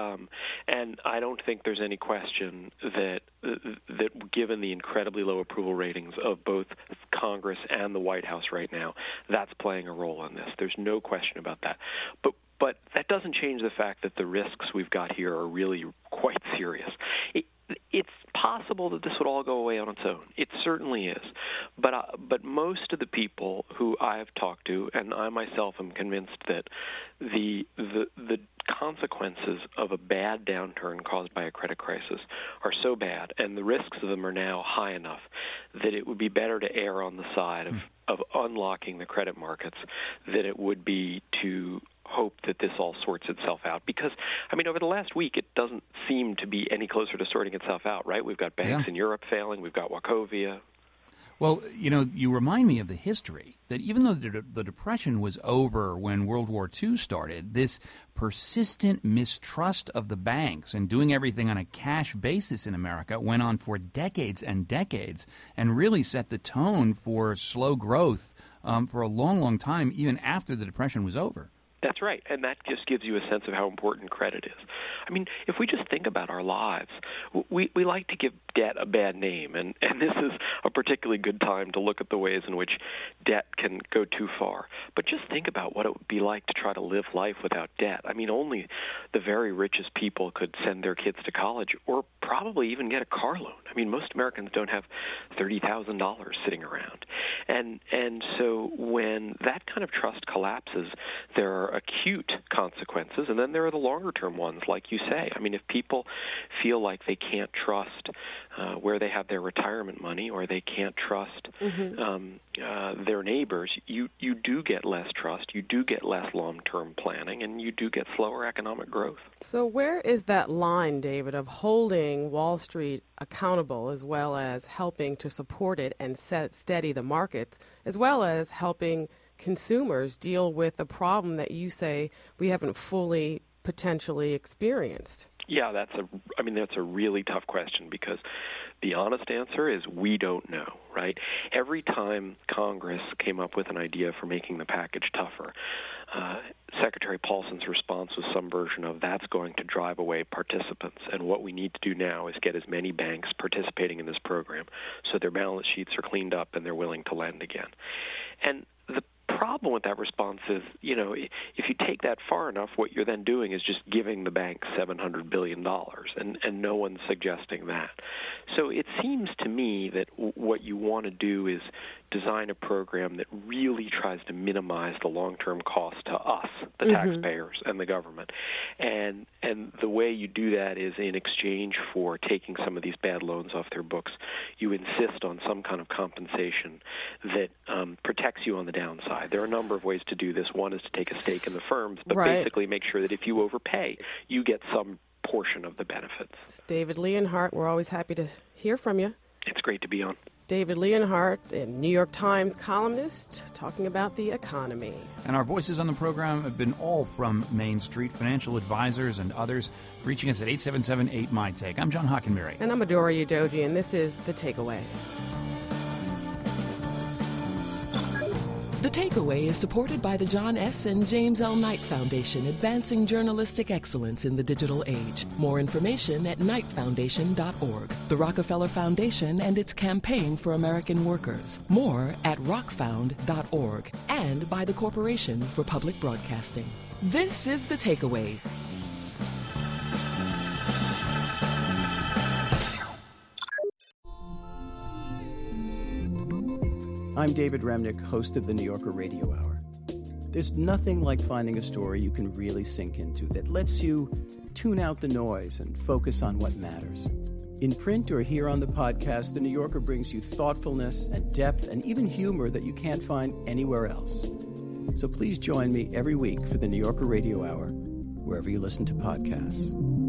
And I don't think there's any question that given the incredibly low approval ratings of both Congress and the White House right now, that's playing a role in this. There's no question about that. But that doesn't change the fact that the risks we've got here are really quite serious. It's possible that this would all go away on its own. It certainly is. But most of the people who I have talked to, and I myself am convinced that the consequences of a bad downturn caused by a credit crisis are so bad, and the risks of them are now high enough that it would be better to err on the side of unlocking the credit markets than it would be to hope that this all sorts itself out. Because, I mean, over the last week, it doesn't seem to be any closer to sorting itself out, right? We've got banks in Europe failing. We've got Wachovia. Well, you remind me of the history that even though the Depression was over when World War II started, this persistent mistrust of the banks and doing everything on a cash basis in America went on for decades and decades and really set the tone for slow growth for a long, long time, even after the Depression was over. That's right, and that just gives you a sense of how important credit is. I mean, if we just think about our lives, we like to give debt a bad name, and this is a particularly good time to look at the ways in which debt can go too far. But just think about what it would be like to try to live life without debt. I mean, only the very richest people could send their kids to college or probably even get a car loan. I mean, most Americans don't have $30,000 sitting around. And so when that kind of trust collapses, there are acute consequences, and then there are the longer-term ones, like you say. I mean, if people feel like they can't trust where they have their retirement money, or they can't trust their neighbors, you do get less trust, you do get less long-term planning, and you do get slower economic growth. So where is that line, David, of holding Wall Street accountable as well as helping to support it and steady the markets, as well as helping consumers deal with a problem that you say we haven't fully potentially experienced? Yeah, that's a really tough question, because the honest answer is we don't know, right? Every time Congress came up with an idea for making the package tougher, Secretary Paulson's response was some version of, that's going to drive away participants, and what we need to do now is get as many banks participating in this program so their balance sheets are cleaned up and they're willing to lend again. And the problem with that response is, if you take that far enough, what you're then doing is just giving the banks $700 billion, and no one's suggesting that. So it seems to me that what you want to do is design a program that really tries to minimize the long-term cost to us, the taxpayers, and the government. And the way you do that is in exchange for taking some of these bad loans off their books, you insist on some kind of compensation that protects you on the downside. There are a number of ways to do this. One is to take a stake in the firms, but basically make sure that if you overpay, you get some portion of the benefits. David Leonhardt, we're always happy to hear from you. It's great to be on. David Leonhardt, a New York Times columnist, talking about the economy. And our voices on the program have been all from Main Street, financial advisors and others, reaching us at 877-8-MY-TAKE. I'm John Hockenberry. And I'm Adora Udoji, and this is The Takeaway. The Takeaway is supported by the John S. and James L. Knight Foundation, advancing journalistic excellence in the digital age. More information at knightfoundation.org. The Rockefeller Foundation and its campaign for American workers. More at rockfound.org. And by the Corporation for Public Broadcasting. This is The Takeaway. I'm David Remnick, host of the New Yorker Radio Hour. There's nothing like finding a story you can really sink into that lets you tune out the noise and focus on what matters. In print or here on the podcast, The New Yorker brings you thoughtfulness and depth and even humor that you can't find anywhere else. So please join me every week for the New Yorker Radio Hour, wherever you listen to podcasts.